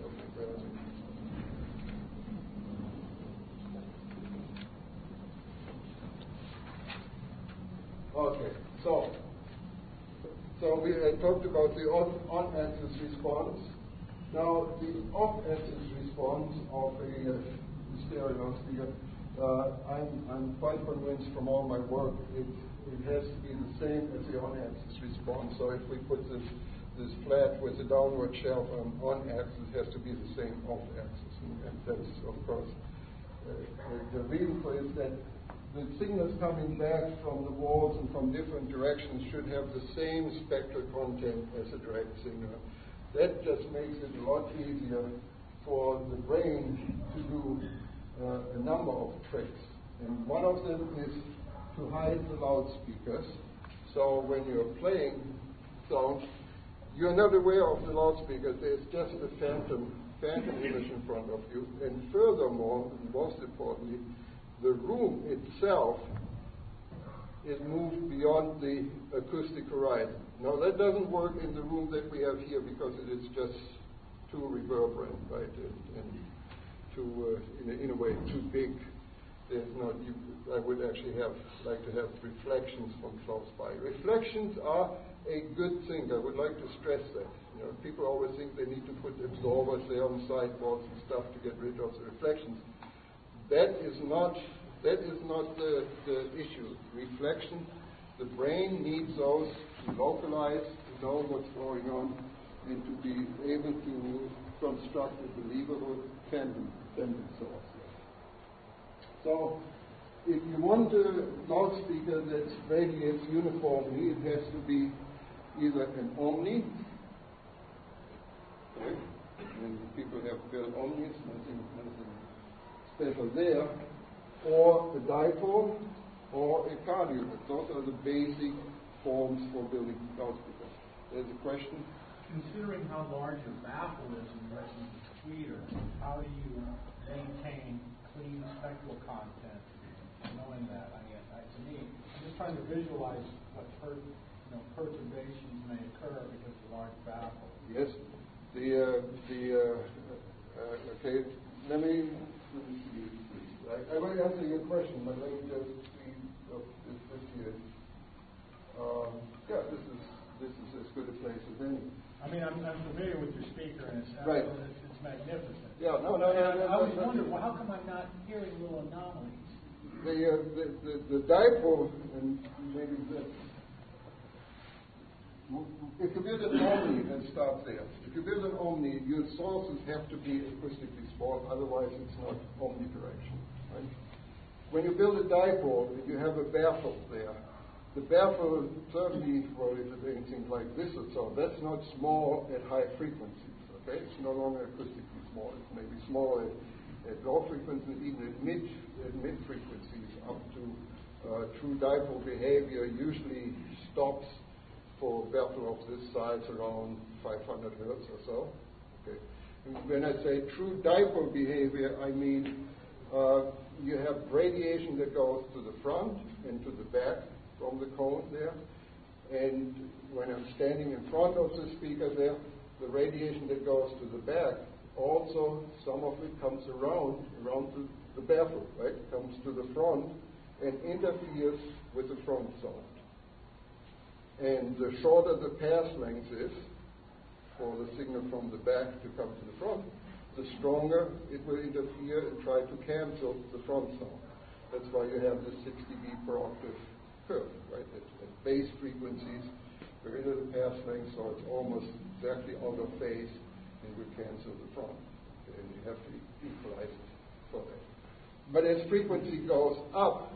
Okay, so we had talked about the on-axis response. Now, the off-axis response of a stereo sphere, I'm quite convinced from all my work, it has to be the same as the on-axis response. So if we put this flat with a downward shelf on axis, has to be the same off axis, and that's of course the reason for it is that the signals coming back from the walls and from different directions should have the same spectral content as a direct signal. That just makes it a lot easier for the brain to do a number of tricks, and one of them is to hide the loudspeakers. So when you're playing sound, you're not aware of the loudspeakers. There's just a phantom image in front of you. And furthermore, and most importantly, the room itself is moved beyond the acoustic horizon. Now, that doesn't work in the room that we have here because it is just too reverberant, right? And too, in a way, too big. There's not. I would actually like to have reflections from close by. Reflections are a good thing. I would like to stress that. People always think they need to put absorbers there on sidewalls and stuff to get rid of the reflections. That is not the issue. Reflection, the brain needs those to localize, to know what's going on, and to be able to construct a believable phantom source. So, if you want a loudspeaker that radiates uniformly, it has to be either an omni, okay, and people have built omnis, nothing special there, or a dipole, or a cardioid. Those are the basic forms for building loudspeakers. There's a question? Considering how large your baffle is in relation to the tweeter, how do you maintain clean spectral content? Knowing that, to me, I'm just trying to visualize what's heard perturbations may occur because of large baffle. Yes. Okay. Let me see. I will answer your question, but let me just see this here. Yeah, this is as good a place as any. I mean, I'm familiar with your speaker, and it's right. It's magnificent. Yeah. No. I was wondering, well, how come I'm not hearing little anomalies? The dipole, and maybe this. If you build an omni and start there, if you build an omni, your sources have to be acoustically small, otherwise it's not omnidirectional. Right? When you build a dipole, you have a baffle there. The baffle certainly, well, if it's anything like this or so, that's not small at high frequencies. Okay, it's no longer acoustically small. It's maybe small at low frequencies, even at mid frequencies, up to true dipole behavior usually stops for baffle of this size around 500 hertz or so. Okay. And when I say true dipole behavior, I mean you have radiation that goes to the front and to the back from the cone there. And when I'm standing in front of the speaker there, the radiation that goes to the back, also some of it comes around to the baffle, right? It comes to the front and interferes with the front sound. And the shorter the pass length is for the signal from the back to come to the front, the stronger it will interfere and try to cancel the front sound. That's why you have the 60 dB per octave curve, right? At base frequencies, there is a pass length, so it's almost exactly out of phase and will cancel the front. Okay, and you have to equalize it for that. But as frequency goes up,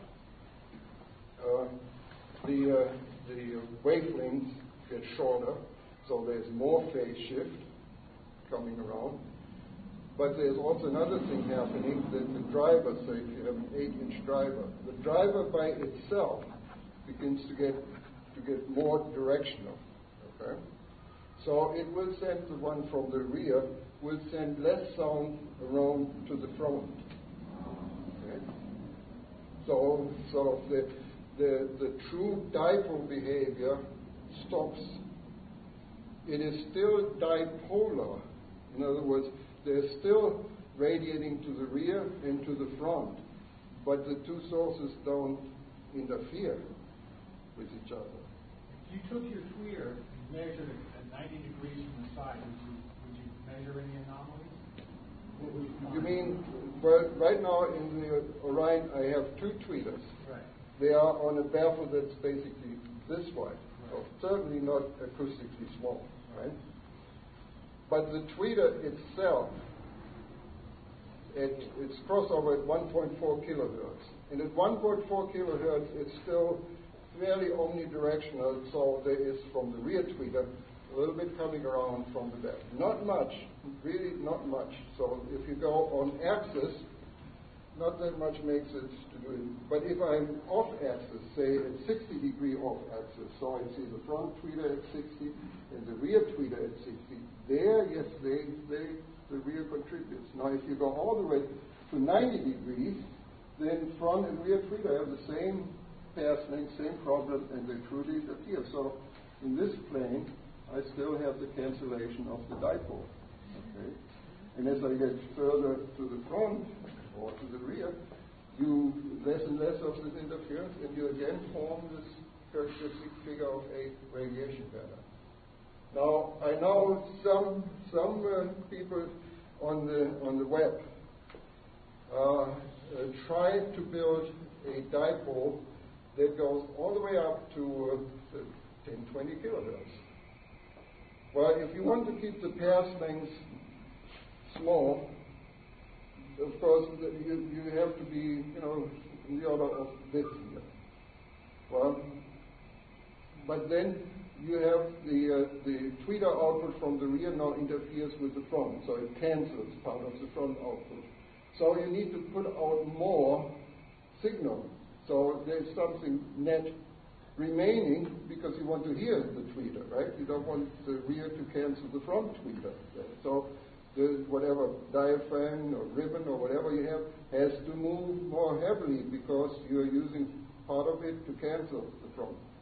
the wavelengths get shorter, so there's more phase shift coming around. But there's also another thing happening, that the driver, say if you have an 8-inch driver, the driver by itself begins to get more directional. Okay? So it will send the one from the rear, will send less sound around to the front. Okay? So the true dipole behavior stops. It is still dipolar. In other words, they're still radiating to the rear and to the front, but the two sources don't interfere with each other. If you took your tweeter and measured it at 90 degrees from the side, would you measure any anomalies? What would you find? You mean, well, right now in the Orion I have two tweeters. Right. They are on a baffle that's basically this wide, so certainly not acoustically small, right? But the tweeter itself, its crossover at 1.4 kilohertz. And at 1.4 kilohertz, it's still fairly omnidirectional, so there is from the rear tweeter a little bit coming around from the back. Not much, really not much. So if you go on axis, not that much makes it to do it. But if I'm off axis, say at 60 degree off axis, so I see the front tweeter at 60 and the rear tweeter at 60, there, yes, the rear contributes. Now, if you go all the way to 90 degrees, then front and rear tweeter have the same pass length, same problem, and they truly interfere. So, in this plane, I still have the cancellation of the dipole. Okay? And as I get further to the front or to the rear, you less and less of this interference, and you again form this characteristic figure of 8 radiation pattern. Now, I know some people on the web try to build a dipole that goes all the way up to 10, 20 kilohertz. Well, if you want to keep the pass length small, of course, you have to be, in the order of this here. Well, but then you have the tweeter output from the rear now interferes with the front, so it cancels part of the front output. So you need to put out more signal. So there's something net remaining because you want to hear the tweeter, right? You don't want the rear to cancel the front tweeter. So whatever diaphragm or ribbon or whatever you have has to move more heavily because you're using part of it to cancel the front.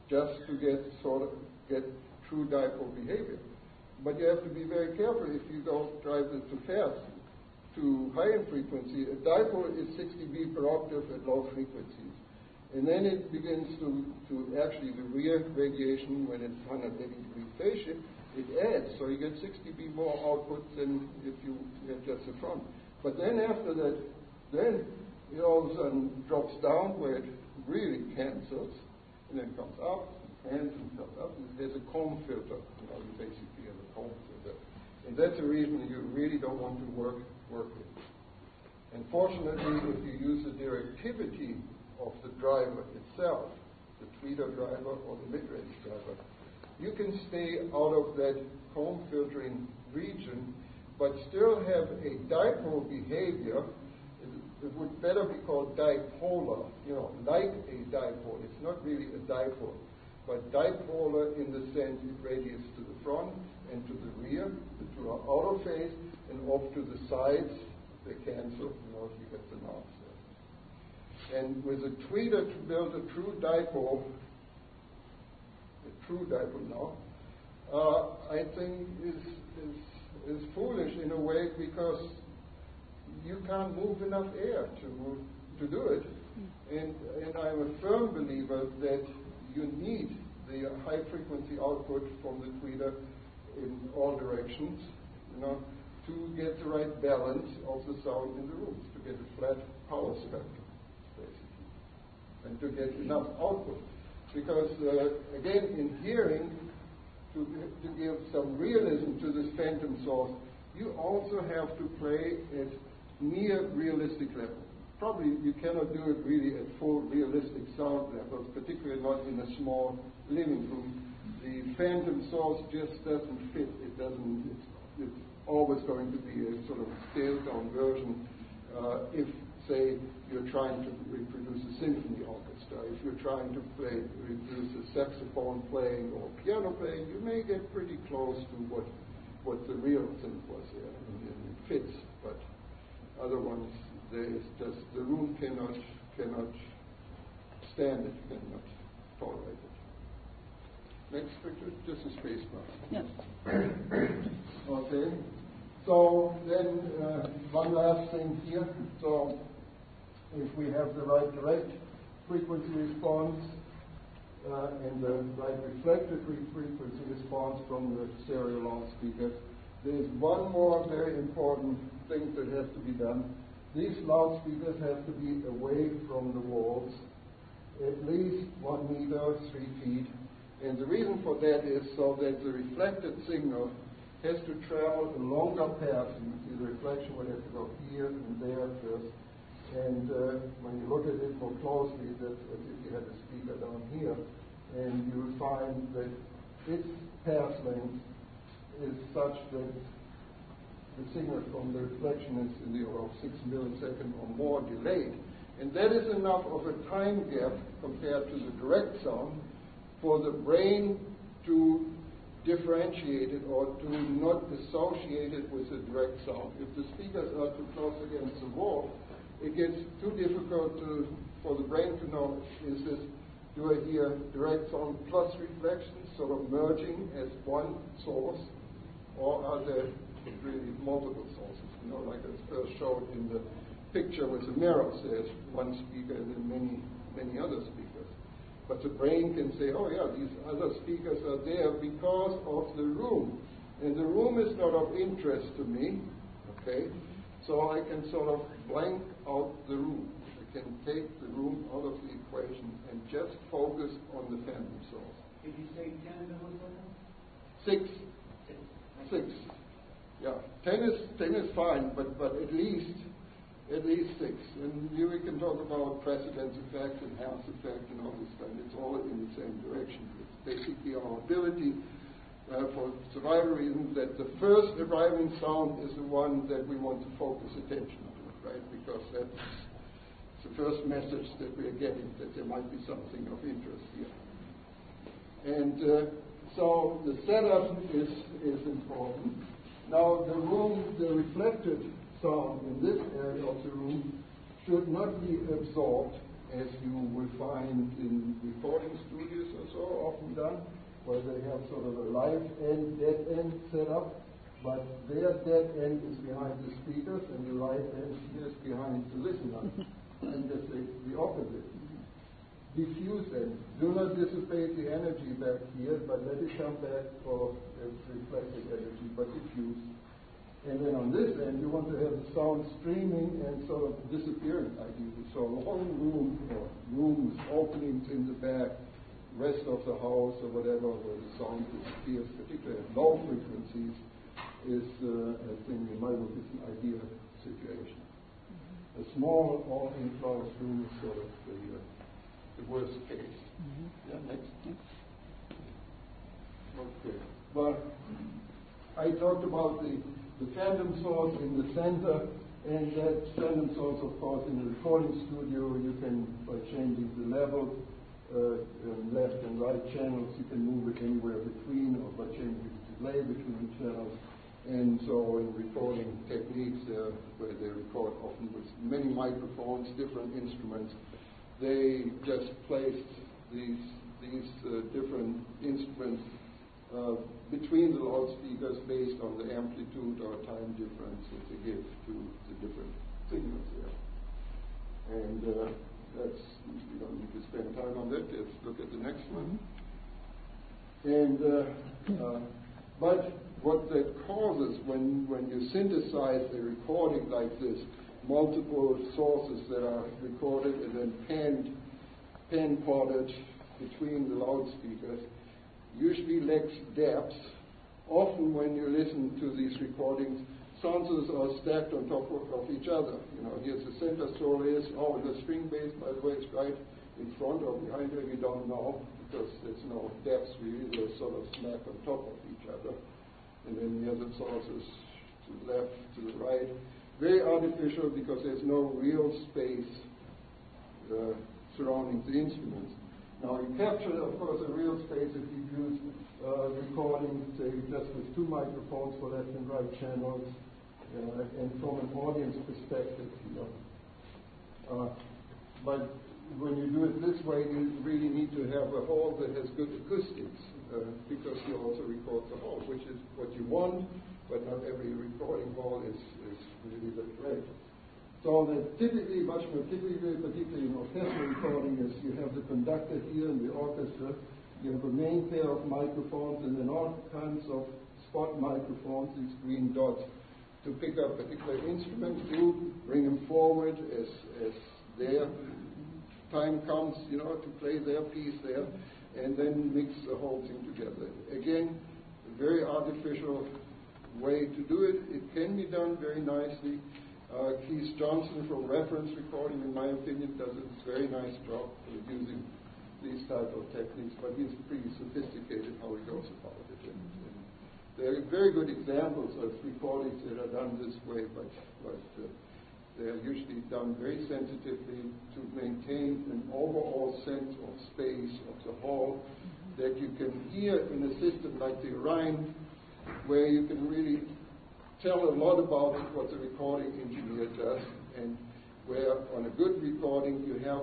just to get true dipole behavior. But you have to be very careful if you don't drive it too fast, too high in frequency. A dipole is 60 dB per octave at low frequencies. And then it begins to actually, the rear radiation, when it's 180 degree phase shift, it adds. So you get 60 dB more output than if you had just the front. But then after that, then it all of a sudden drops down where it really cancels, and then comes up, and comes up. There's a comb filter. You basically have a comb filter. And that's the reason you really don't want to work with. And fortunately, if you use the directivity of the driver itself, the tweeter driver or the mid-range driver, you can stay out of that comb filtering region, but still have a dipole behavior. It would better be called dipolar, like a dipole. It's not really a dipole, but dipolar in the sense it radiates to the front and to the rear. The two are out of phase, and off to the sides, they cancel. You get the knobs there. And with a tweeter to build a true dipole now, I think is foolish in a way, because you can't move enough air to do it. And I'm a firm believer that you need the high frequency output from the tweeter in all directions, to get the right balance of the sound in the rooms, to get a flat power spectrum, basically, and to get enough output. Because, again, in hearing, to give some realism to this phantom source, you also have to play at near realistic level. Probably you cannot do it really at full realistic sound levels, particularly not in a small living room. The phantom source just doesn't fit. It's always going to be a sort of scaled down version. If, say, you're trying to reproduce a symphony orchestra, if you're trying to reproduce a saxophone playing or piano playing, you may get pretty close to what the real thing was here, and it fits. But other ones, there is just the room cannot stand it, cannot tolerate it. Next picture, just a space bar. Yes. Okay. So then one last thing here. So if we have the right direct frequency response and the right reflected frequency response from the stereo loudspeakers, there's one more very important thing that has to be done. These loudspeakers have to be away from the walls, at least 1 meter, 3 feet. And the reason for that is so that the reflected signal has to travel a longer path. The reflection would have to go here and there first. And when you look at it more closely, that's as if you had a speaker down here, and you will find that its path length is such that the signal from the reflection is in the order of 6 milliseconds or more delayed. And that is enough of a time gap compared to the direct sound for the brain to differentiate it or to not associate it with the direct sound. If the speakers are too close against the wall, it gets too difficult for the brain to know, do I hear direct sound plus reflection, sort of merging as one source, or are there really multiple sources? Like I first showed in the picture with the mirrors, there's one speaker and then many other speakers. But the brain can say, oh yeah, these other speakers are there because of the room. And the room is not of interest to me, okay? So I can sort of blank out the room. I can take the room out of the equation and just focus on the phantom source. Did you say 10 milliseconds? 6. Yeah, 10 is fine, but at least 6. And here we can talk about precedence effect and Hertz effect and all this stuff. It's all in the same direction. It's basically our ability, for survival reasons, that the first arriving sound is the one that we want to focus attention on, right? Because that's the first message that we are getting, that there might be something of interest here. And so the setup is important. Now the room, the reflected sound in this area of the room should not be absorbed, as you will find in recording studios or so, one, where they have sort of a live end, dead end set up, but their dead end is behind the speakers and the live end is behind the listener. And just the opposite. Diffuse end. Do not dissipate the energy back here, but let it come back for reflected energy, but diffuse. And then on this end, you want to have the sound streaming and sort of disappearing, ideally. So long room, or rooms, openings in the back, rest of the house or whatever, where the sound disappears, particularly at low frequencies, is, I think, in my book, is an ideal situation. A small, all-enclosed room is sort of the worst case. Yeah, next. Okay. Well, I talked about the phantom source in the center, and that phantom source, of course, in a recording studio, you can, by changing the level, left and right channels, you can move it anywhere between, or by changing the delay between channels. And so in recording techniques, where they record often with many microphones, different instruments, they just placed these different instruments between the loudspeakers based on the amplitude or time difference that they give to the different signals there. And that's, you don't need to spend time on that. Let's look at the next one. And but what that causes when you synthesize a recording like this, multiple sources that are recorded and then pan-ported between the loudspeakers, usually lacks depth. Often when you listen to these recordings, sources are stacked on top of each other. You know, here's the center soloist, the string bass, by the way, is right in front or behind her, we don't know, because there's no depth really, they're sort of smack on top of each other. And then the other sources to the left, to the right. Very artificial because there's no real space surrounding the instruments. Now, you capture, of course, a real space if you use recording, say, just with two microphones for left and right channels, and from an audience perspective, but when you do it this way, you really need to have a hall that has good acoustics, because you also record the hall, which is what you want, but not every recording hall is really that great. So typically, much more typically, particularly in orchestral recording, is you have the conductor here in the orchestra, you have a main pair of microphones, and then all kinds of spot microphones, these green dots, to pick up particular instruments, bring them forward as their time comes, to play their piece there, and then mix the whole thing together. Again, a very artificial way to do it. It can be done very nicely. Keith Johnson from Reference Recording, in my opinion, does a very nice job using these type of techniques, but he's pretty sophisticated how he goes about it. And there are very good examples of recordings that are done this way, but they are usually done very sensitively to maintain an overall sense of space of the hall that you can hear in a system like the Rhine, where you can really tell a lot about what the recording engineer does, and where on a good recording you have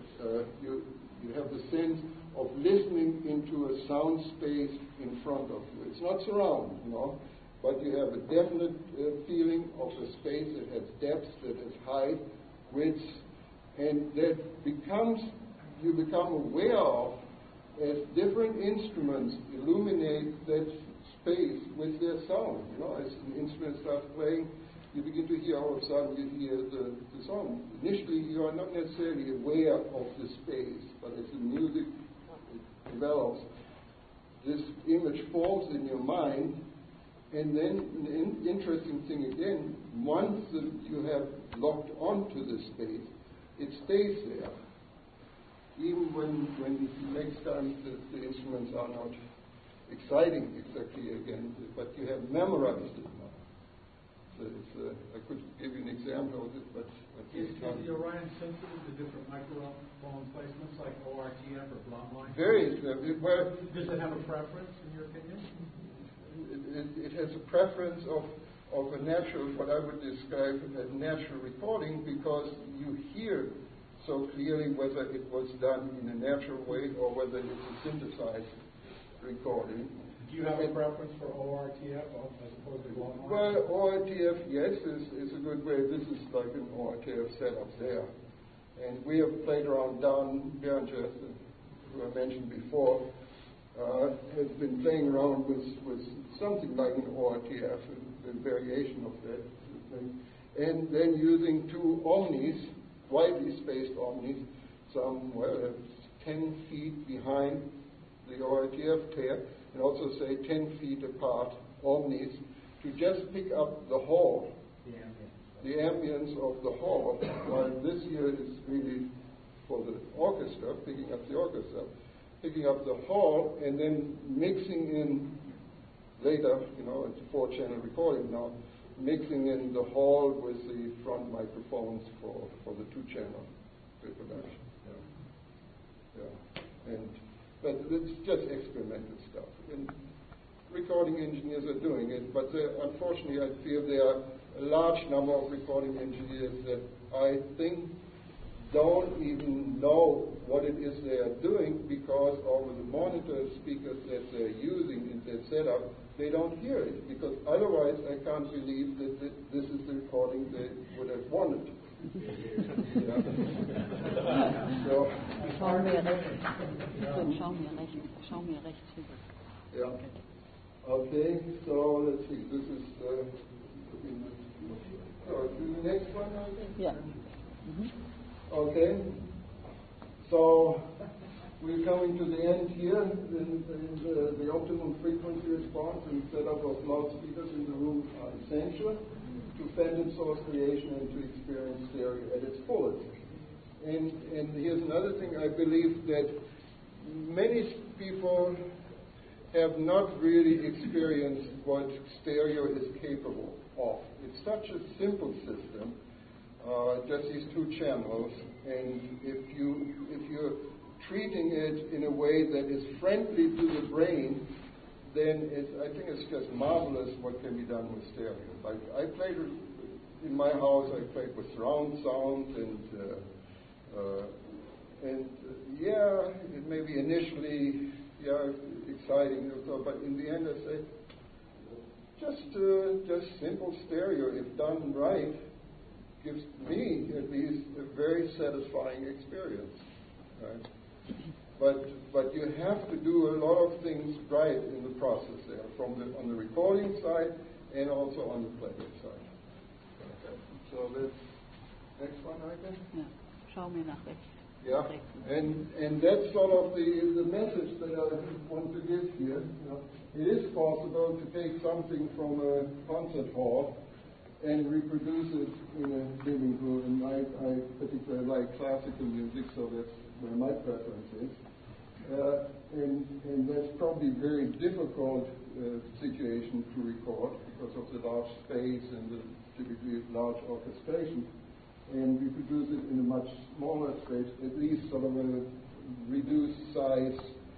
you have the sense of listening into a sound space in front of you. It's not surround, but you have a definite feeling of a space that has depth, that has height, width, and that you become aware of as different instruments illuminate that space with their sound. As an instrument starts playing, you begin to hear, all of a sudden you hear the song. Initially, you are not necessarily aware of the space, but as the music develops, this image forms in your mind, and then an interesting thing again, once you have locked onto the space, it stays there. Even when next time the instruments are not exciting exactly again, but you have memorized it now. So I could give you an example of it, but is the Orion sensitive to different microphone placements like ORTF or Blondline? Very. Does it have a preference, in your opinion? It has a preference of a natural, what I would describe as natural recording, because you hear so clearly whether it was done in a natural way or whether it's a synthesized recording. Do you have a preference for ORTF as opposed to long-range? Well, ORTF, yes, is a good way. This is like an ORTF setup there. And we have played around. Dan Berenger, who I mentioned before, has been playing around with something like an ORTF, a variation of that thing. And then using two omnis, widely spaced omnis, some, 10 feet behind the ORTF pair, and also say 10 feet apart, omnis, to just pick up the hall, the ambience of the hall, while this here is really for the orchestra, picking up the orchestra, picking up the hall, and then mixing in later, it's a 4-channel recording now, mixing in the hall with the front microphones for the 2-channel reproduction. But it's just experimental stuff. And recording engineers are doing it, but unfortunately I feel there are a large number of recording engineers that I think don't even know what it is they are doing, because over the monitor speakers that they're using in their setup, they don't hear it, because otherwise I can't believe that this is the recording they would have wanted. So, Schau mir rechts rüber. yeah. Okay, so let's see. This is the next one, I think? Yeah. Okay. So we're coming to the end here in the optimum frequency response and setup of loudspeakers in the room are essential to phantom source creation and to experience stereo at its fullest. And here's another thing. I believe that many people have not really experienced what stereo is capable of. It's such a simple system, just these 2 channels, and if you're treating it in a way that is friendly to the brain, then I think it's just marvelous what can be done with stereo. Like I played in my house, I played with surround sound, and it may be initially exciting, but in the end I say just simple stereo, if done right, gives me at least a very satisfying experience. Right? But you have to do a lot of things right in the process there, on the recording side and also on the playing side. Okay. So that's next one, I think. Ja, schau mir nach rechts. Yeah, and that's sort of the message that I want to give here. It is possible to take something from a concert hall and reproduce it in a living room. And I particularly like classical music, so that's where my preference is. And that's probably a very difficult situation to record because of the large space and the typically large orchestration. And we produce it in a much smaller space, at least sort of a reduced size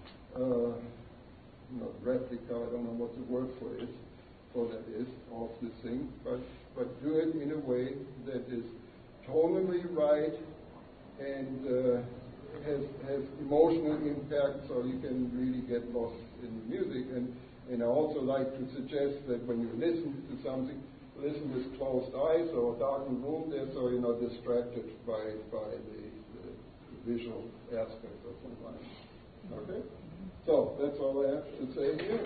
replica, I don't know what the word for that is, of this thing, but do it in a way that is tonally right and has emotional impact, so you can really get lost in the music. And I also like to suggest that when you listen to something, listen with closed eyes or darkened room there, so you're not distracted by the visual aspect of the life. Okay? So that's all I have to say here.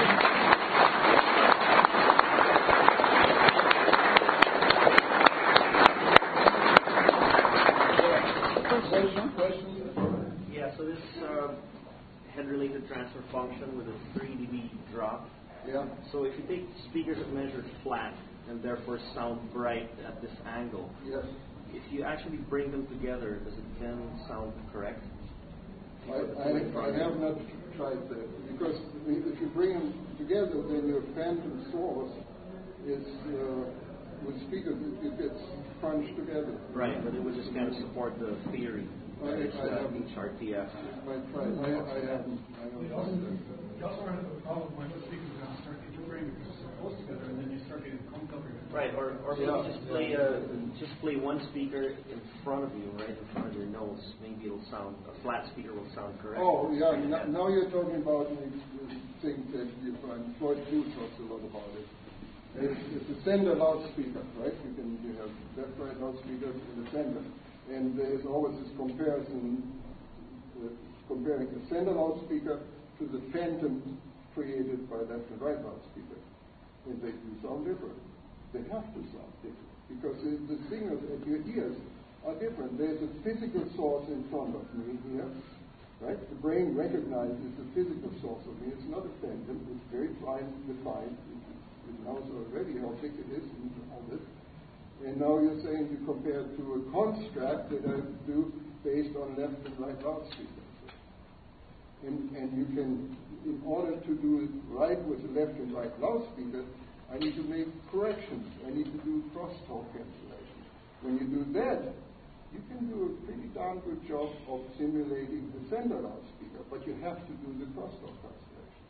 Thank you. Questions? Yeah, so this head-related transfer function with a 3 dB drop. Yeah. So if you take speakers that measure flat and therefore sound bright at this angle, Yes. if you actually bring them together, does it then sound correct? I have not tried that, because if you bring them together, then your phantom source is with speakers, it gets crunched together. Right, but it would just kind of support the theory that it's each RTF. I haven't. You also run into the problem when the speakers are going to start integrating because they're close together, and then you start getting clumped. Right, or maybe just play one speaker in front of you, right in front of your nose. Maybe a flat speaker will sound correct. Oh, yeah. Now you're talking about thing that you find. Floyd Hughes talks a lot about it. It's a sender loudspeaker, right? You have left-right loudspeakers in the sender. And there's always this comparison, comparing the sender loudspeaker to the phantom created by left and right loudspeaker. And they do sound different. They have to sound different because the signals at your ears are different. There's a physical source in front of me here, right? The brain recognizes the physical source of me. It's not a phantom. It's very fine defined. It knows already how big it is and all this. And now you're saying you compare it to a construct that I do based on left and right loudspeakers. And you can, in order to do it right with the left and right loudspeaker, I need to make corrections. I need to do crosstalk cancellation. When you do that, you can do a pretty darn good job of simulating the sender loudspeaker, but you have to do the crosstalk cancellation.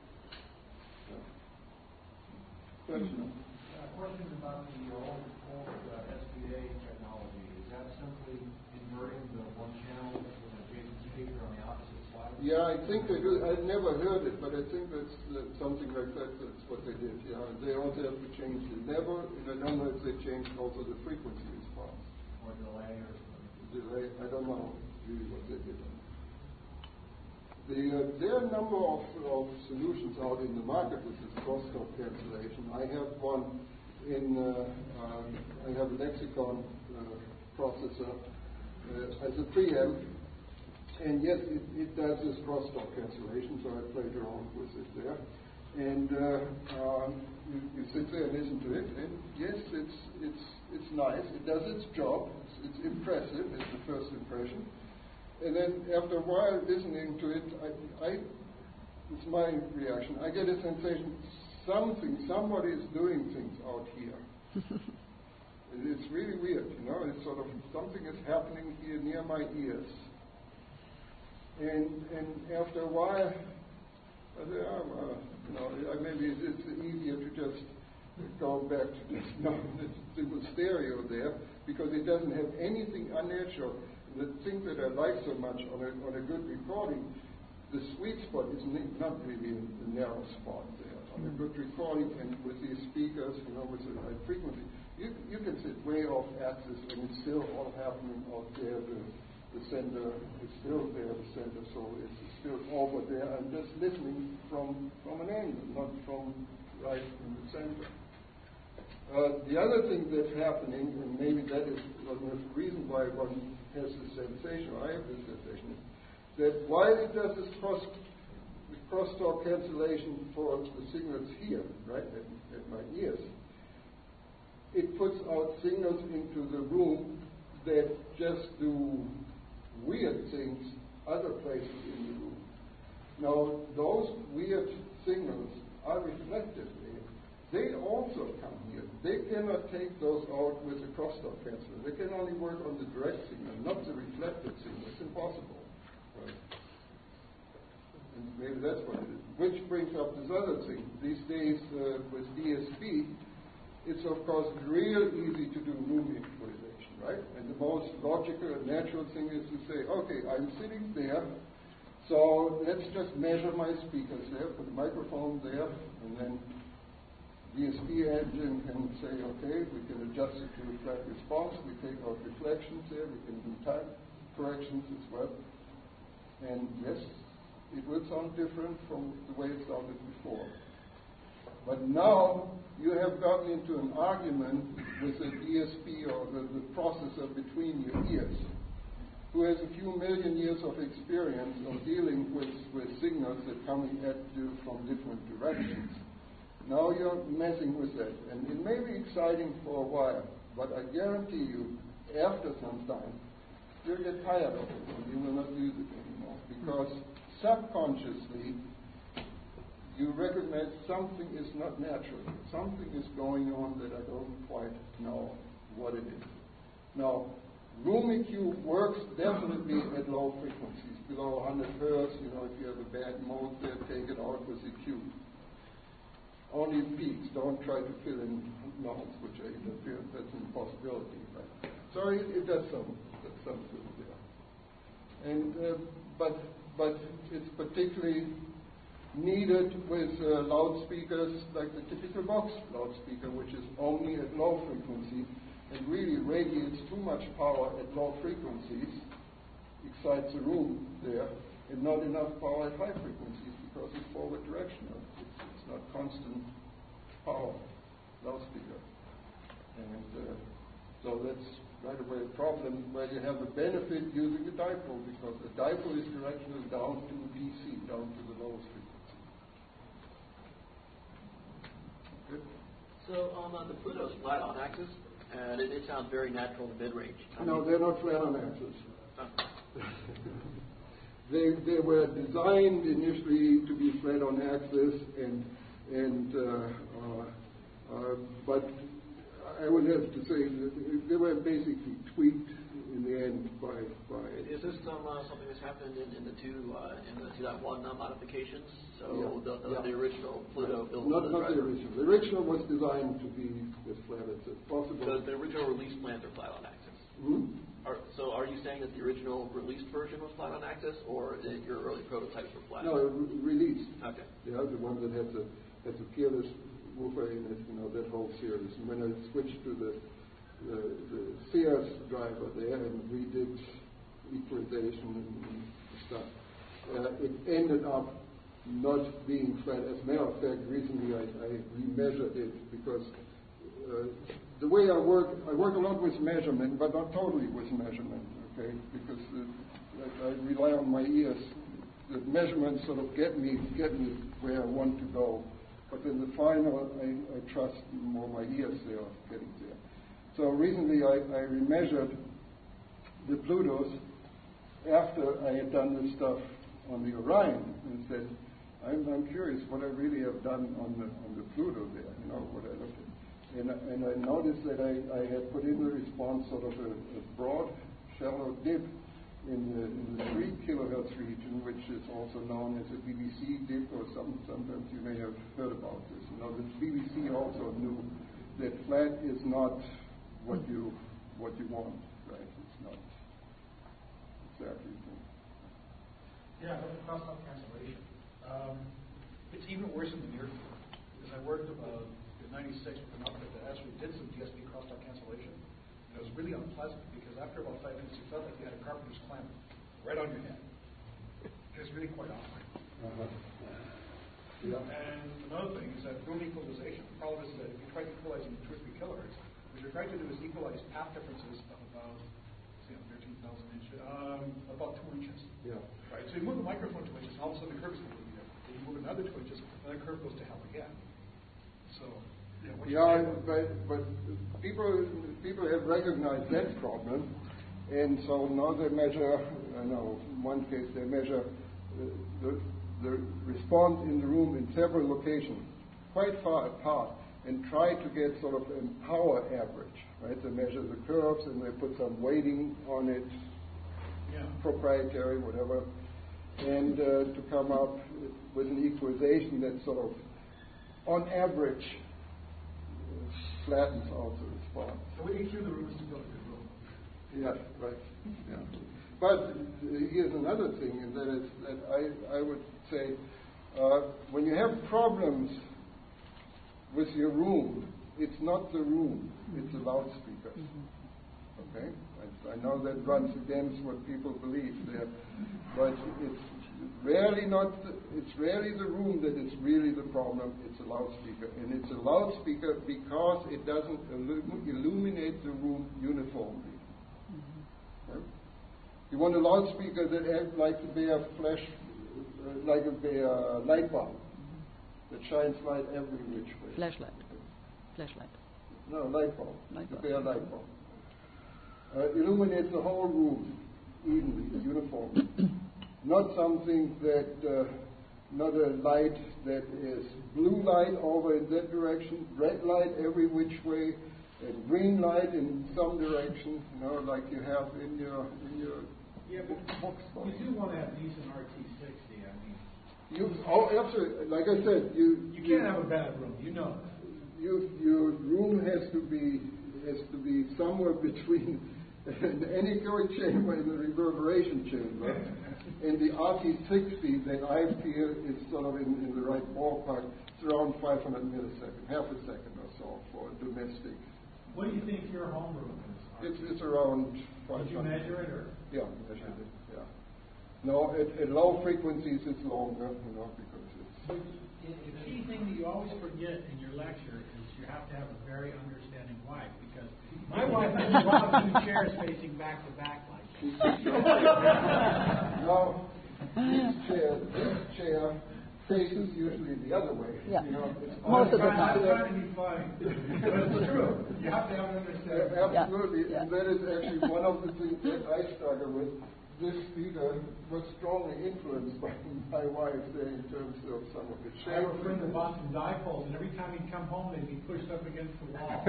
Question? A question about the old SPA technology. Is that simply inverting the one channel with an adjacent speaker on the opposite side? Yeah, I think they do. I've never heard it, but I think that's something like that. That's what they did. Yeah, they also have to change the level, and I don't know if they changed also the frequency response. Or delay or something. Delay, I don't know really what they did. There are a number of solutions out in the market with this crosstalk cancellation. I have one in, I have a Lexicon processor as a preamp, and yes, it does this crosstalk cancellation, so I played around with it there. And you sit there and listen to it, and yes, it's nice. It does its job. It's impressive. It's the first impression. And then after a while listening to it, it's my reaction. I get a sensation somebody is doing things out here. It's really weird, It's sort of something is happening here near my ears. And after a while, I say, maybe it's easier to just go back to this simple stereo there because it doesn't have anything unnatural. The thing that I like so much on a good recording, the sweet spot is not really in the narrow spot there. On a good recording and with these speakers, with the right frequency, you can sit way off axis and it's still all happening out there. The sender is still there, the sender, so it's still over there. I'm just listening from an angle, not from right in the center. The other thing that's happening, and maybe that is the reason why one has this sensation, or I have this sensation, is that while it does this crosstalk cancellation for the signals here, right, at my ears, it puts out signals into the room that just do weird things other places in the room. Now, those weird signals are reflected there. They also come here. They cannot take those out with the crosstalk cancellation. They can only work on the direct signal, not the reflected signal. It's impossible. Right? And maybe that's what it is. Which brings up this other thing. These days, with DSP, it's of course real easy to do room equalization, right? And the most logical and natural thing is to say, okay, I'm sitting there, so let's just measure my speakers there, put the microphone there, and then DSP engine can say, okay, we can adjust it to reflect response, we take out reflections there, we can do time corrections as well. And yes, it will sound different from the way it sounded before. But now you have gotten into an argument with the DSP or the processor between your ears, who has a few million years of experience of dealing with signals that come at you from different directions. Now you're messing with that, and it may be exciting for a while, but I guarantee you, after some time, you'll get tired of it, and you will not use it anymore, because subconsciously, you recognize something is not natural. Something is going on that I don't quite know what it is. Now, room EQ works definitely at low frequencies, below 100 hertz. If you have a bad mode there, take it out with EQ. Only peaks. Don't try to fill in nodes, which are interference. That's an impossibility. Right? So it does some good there. And but it's particularly needed with loudspeakers like the typical box loudspeaker, which is only at low frequency and really radiates too much power at low frequencies, excites the room there, and not enough power at high frequencies because it's forward directional. It's not constant power loudspeaker. And so that's right away a problem where you have a benefit using a dipole, because a dipole is directional down to DC, down to the lowest frequency. Good. So the Pluto's flat on axis, and it sounds very natural in mid-range. No, they're not flat on axis. They were designed initially to be flat on axis, but I would have to say that they were basically tweaked in the end by. Is this something that's happened in the 2.1 modifications? So Yeah. The original Pluto built. Not the original. The original was designed to be as flat as possible. So the original release plans are flat on axis. Hmm? So are you saying that the original released version was flat on axis, or that your early prototypes were flat? No, released. Okay. Yeah, the one that had the peerless woofer in it, that whole series. And when I switched to the CS driver there and we did equalization and stuff, it ended up not being flat. As a matter of fact, recently I remeasured it because the way I work a lot with measurement, but not totally with measurement, okay? Because I rely on my ears. The measurements sort of get me where I want to go. But in the final, I trust more my ears there getting there. So recently I remeasured the Plutos after I had done this stuff on the Orion and said, I'm curious what I really have done on the Pluto there, what I looked at. And I noticed that I had put in the response sort of a broad, shallow dip in the 3 kilohertz region, which is also known as a BBC dip, or sometimes you may have heard about this. The BBC also knew that flat is not what you want, right? It's not exactly. Yeah, crosstalk cancellation. It's even worse in the near field, because I worked about in '96 with an outfit that actually did some DSP crosstalk cancellation. And it was really unpleasant because after about 5 minutes, you felt like you had a carpenter's clamp right on your head. It was really quite awkward. Yeah. And another thing is that room equalization. The problem is that if you try equalizing 2 or 3 kilohertz, what you're trying to do is equalize path differences of about 13,000 inches, about 2 inches. Yeah. Right. So you move the microphone 2 inches, and all of a sudden the curve is completely different. Then you move another 2 inches, and the curve goes to hell again. So. But people have recognized that problem, and so now they measure. In one case they measure the response in the room in several locations, quite far apart, and try to get sort of a power average. Right? They measure the curves and they put some weighting on it, proprietary, whatever, and to come up with an equalization that sort of, on average, flattens out the response. So what EQ the room is to build a good room. Yeah, right. Yeah. But here's another thing, and that is that I would say when you have problems with your room, it's not the room, it's the loudspeaker. Okay? I know that runs against what people believe there, but it's rarely the room that is really the problem, it's a loudspeaker. And it's a loudspeaker because it doesn't illuminate the room uniformly. Okay? You want a loudspeaker that acts like a bare like a bare light bulb that shines light every which way. Flashlight. No, light bulb. Light bulb. A bare light bulb. Illuminates the whole room evenly, uniformly. Not something that, not a light that is blue light over in that direction, red light every which way, and green light in some direction, like you have in your box. You do want to have decent RT60. I mean, absolutely. Like I said, you can't have a bad room. That. Your room has to be somewhere between an anechoic chamber and a reverberation chamber. And the RT60 that I feel is sort of in the right ballpark. It's around 500 milliseconds, half a second or so for domestic. What do you think your home room is? It's around 500. Did you measure it, or? Yeah, measured it. Yeah. No, at low frequencies it's longer, because it's. The key thing that you always forget in your lecture is you have to have a very understanding wife, because my wife doesn't want two chairs facing back to back like this. No, this chair faces usually the other way. Yeah. It's Most of the time. I'm trying to be funny, but it's true. You have to have an understanding. Absolutely, Yeah. and that is actually one of the things that I struggle with. This speaker was strongly influenced by my wife there in terms of some of the I have shapes. a friend that bought some dipoles, and every time he'd come home, they'd be pushed up against the wall.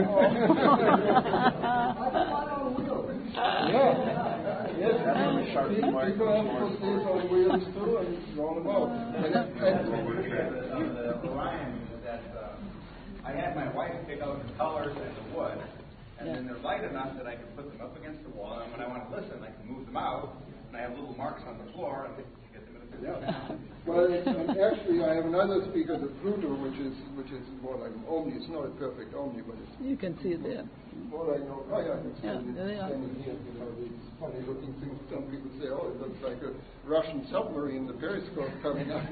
Yeah. Yes. People have put these on wheels too and roll them out. The Orion is that I had my wife pick out the colors and the wood, and then they're light enough that I can put them up against the wall, and when I want to listen, I can move them out, and I have little marks on the floor, and get them in a Yeah. Well, actually, I have another speaker, the Pluto, which is more like an Omni. It's not a perfect Omni, but it's You can see it there. more like oh yeah, it's standing yeah. here. These funny-looking things. Some people say, oh, it looks like a Russian submarine, the periscope coming up.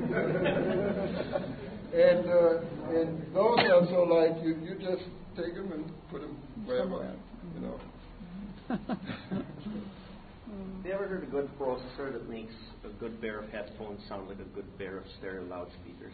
and those are so like you just take them and put them wherever. Have you ever heard a good processor that makes a good pair of headphones sound like a good pair of stereo loudspeakers?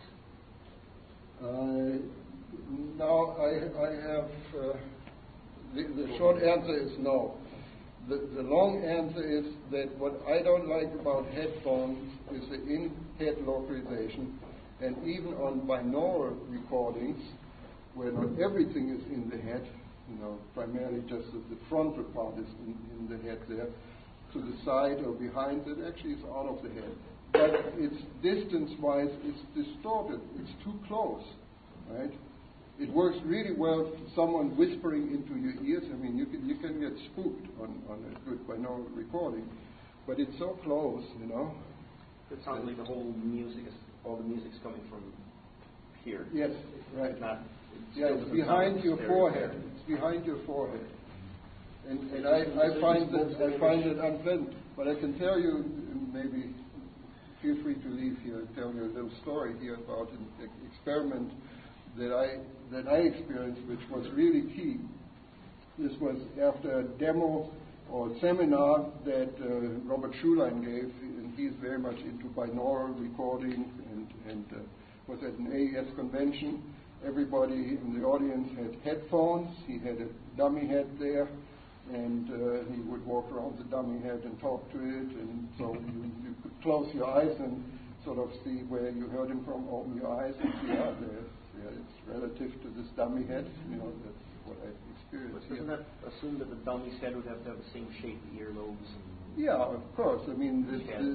No, I have. The short answer is no. The long answer is that what I don't like about headphones is the in-head localization, and even on binaural recordings, where not everything is in the head, primarily just the frontal part is in the head there. To the side or behind it actually is out of the head. But it's distance-wise, it's distorted. It's too close, right? It works really well for someone whispering into your ears. I mean, you can get spooked on a good binaural recording, but it's so close, It sounds like all the music's coming from here. Yes, right. It's It's behind your forehead. It's behind your forehead. And I find it unpleasant. But I can tell you, maybe feel free to leave here and tell you a little story here about an experiment that I experienced, which was really key. This was after a demo or seminar that Robert Schulein gave, and he's very much into binaural recording, and was at an AES convention. Everybody in the audience had headphones. He had a dummy head there. And he would walk around the dummy head and talk to it, and so you could close your eyes and sort of see where you heard him from, open your eyes and see, it's relative to this dummy head. That's what I experienced. But doesn't that assume that the dummy's head would have to have the same shape earlobes? Yeah, of course. I mean,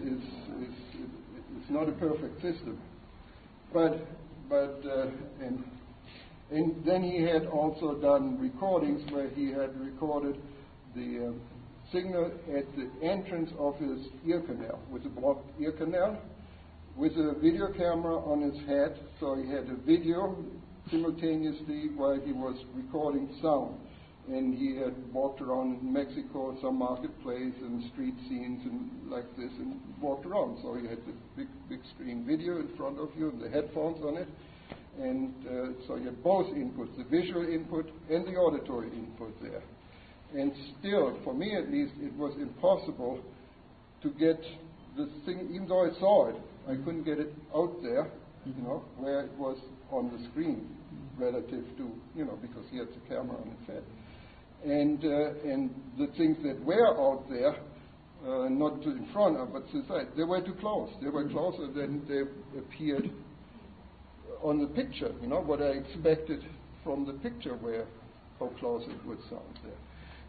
it's not a perfect system. But and then he had also done recordings where he had recorded the signal at the entrance of his ear canal, with a blocked ear canal, with a video camera on his head. So he had a video simultaneously while he was recording sound. And he had walked around Mexico, some marketplace and street scenes and like this, and walked around. So he had the big screen video in front of you and the headphones on it. And so you had both inputs, the visual input and the auditory input there. And still, for me at least, it was impossible to get the thing, even though I saw it, I couldn't get it out there, where it was on the screen relative to, because he had the camera on his head. And the things that were out there, not to in front of, but to the side, they were too close. They were closer than they appeared on the picture, what I expected from the picture, how close it would sound there.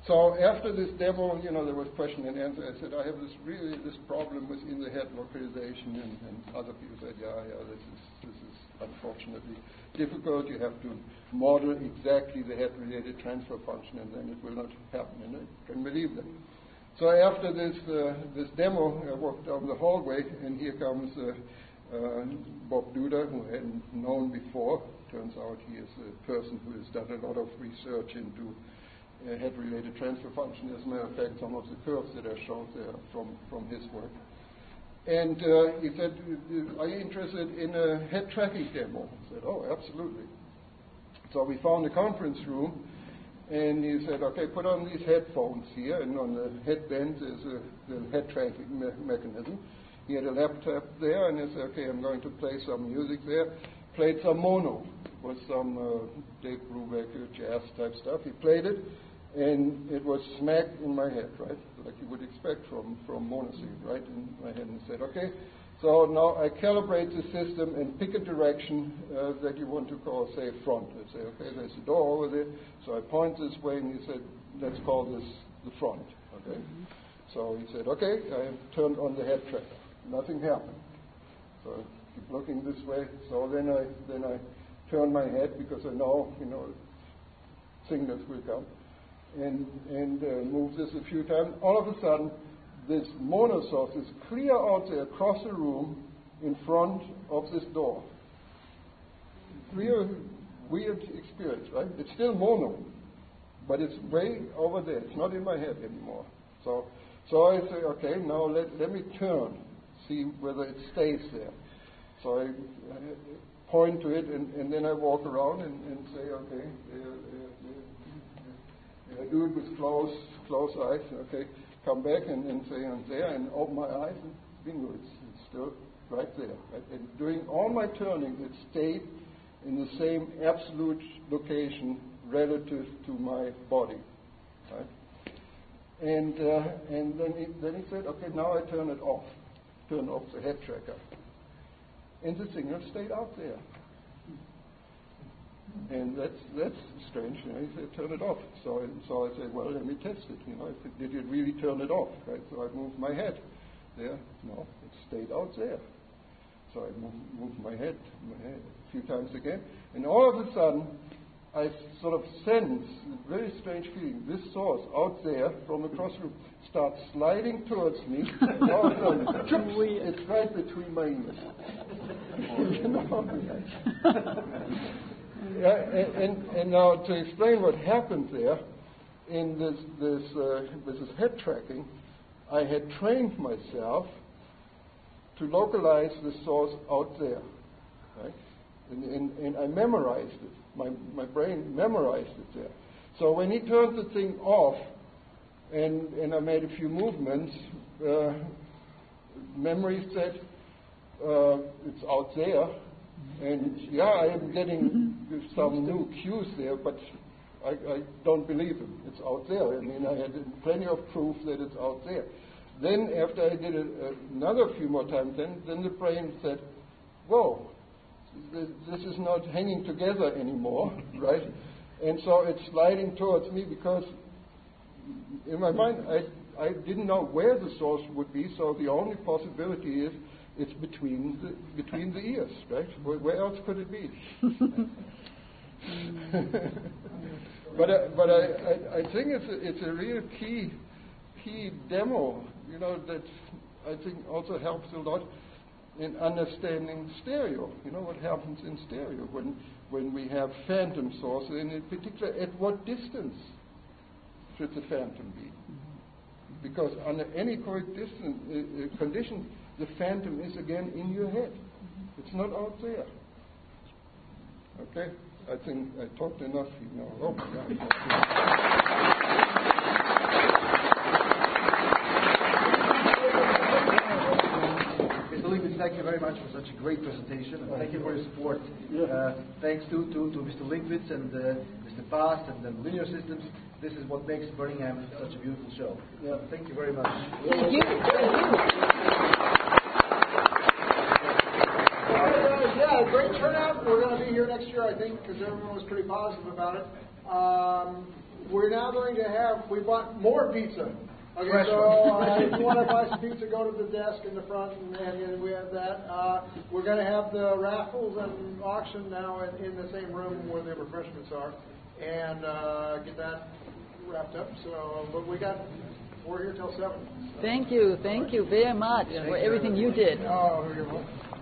So after this demo, there was question and answer. I said, I have this problem with in the head localization, and other people said, this is unfortunately difficult. You have to model exactly the head-related transfer function, and then it will not happen. And I can believe that. So after this demo, I walked down the hallway, and here comes Bob Duda, who I hadn't known before. Turns out he is a person who has done a lot of research into head-related transfer function. As a matter of fact, some of the curves that I showed there from his work. And he said, are you interested in a head tracking demo? I said, oh, absolutely. So we found a conference room, and he said, okay, put on these headphones here, and on the headband is the head tracking mechanism. He had a laptop there, and he said, okay, I'm going to play some music there. Played some mono, with some Dave Brubeck jazz type stuff. He played it, and it was smack in my head, right? Like you would expect from monoseed, right? In my head, and said, okay, so now I calibrate the system and pick a direction that you want to call, say, front. I say, okay, there's a door over there, so I point this way, and he said, let's call this the front, okay? So he said, okay, I turned on the head tracker. Nothing happened. So I keep looking this way. So then I turn my head because I know, signals will come. And move this a few times. All of a sudden, this mono source is clear out there across the room in front of this door. Clear, weird experience, right? It's still mono, but it's way over there. It's not in my head anymore. So I say, okay, now let me turn, see whether it stays there. So I point to it, and then I walk around and say, okay, I do it with closed eyes. Okay, come back and say I'm there, and open my eyes, and bingo, it's still right there. Right? And during all my turning, it stayed in the same absolute location relative to my body. Right? And then he said, okay, now I turn it off. Turn off the head tracker. And the signal stayed out there. And that's strange. He said, turn it off. So I said, well, let me test it. Did it really turn it off? Right? So I moved my head there. No, it stayed out there. So I moved my head a few times again. And all of a sudden, I sort of sense a very strange feeling. This source out there from across the room starts sliding towards me. And all of a sudden, it's right between my ears. And now to explain what happened there, in this head tracking, I had trained myself to localize the source out there, right? And I memorized it. My brain memorized it there. So when he turned the thing off, and I made a few movements, memory said, it's out there. And I am getting some new cues there, but I don't believe him. It's out there. I mean, I had plenty of proof that it's out there. Then after I did it another few more times, then the brain said, whoa, this is not hanging together anymore, right? And so it's sliding towards me because in my mind I didn't know where the source would be, so the only possibility is it's between the ears, right? Where else could it be? But I think it's a real key demo, that I think also helps a lot in understanding stereo. What happens in stereo when we have phantom sources, and in particular, at what distance should the phantom be? Because under any coexistent condition, the phantom is again in your head. It's not out there. Okay? I think I talked enough. Oh my God. Mr. Linkwitz, thank you very much for such a great presentation, and thank you for your support. Thanks to Mr. Linkwitz and Mr. Past and the Linear Systems. This is what makes Birmingham such a beautiful show. Thank you very much. Thank you. great turnout. We're going to be here next year, I think, because everyone was pretty positive about it. We're now going to have, we bought more pizza. Okay, Fresh so one. if you want to buy some pizza, go to the desk in the front, and we have that. We're going to have the raffles and auction now in the same room where the refreshments are, and get that wrapped up. So, but we're here till 7. Thank you very much for everything you did. Oh, you're welcome.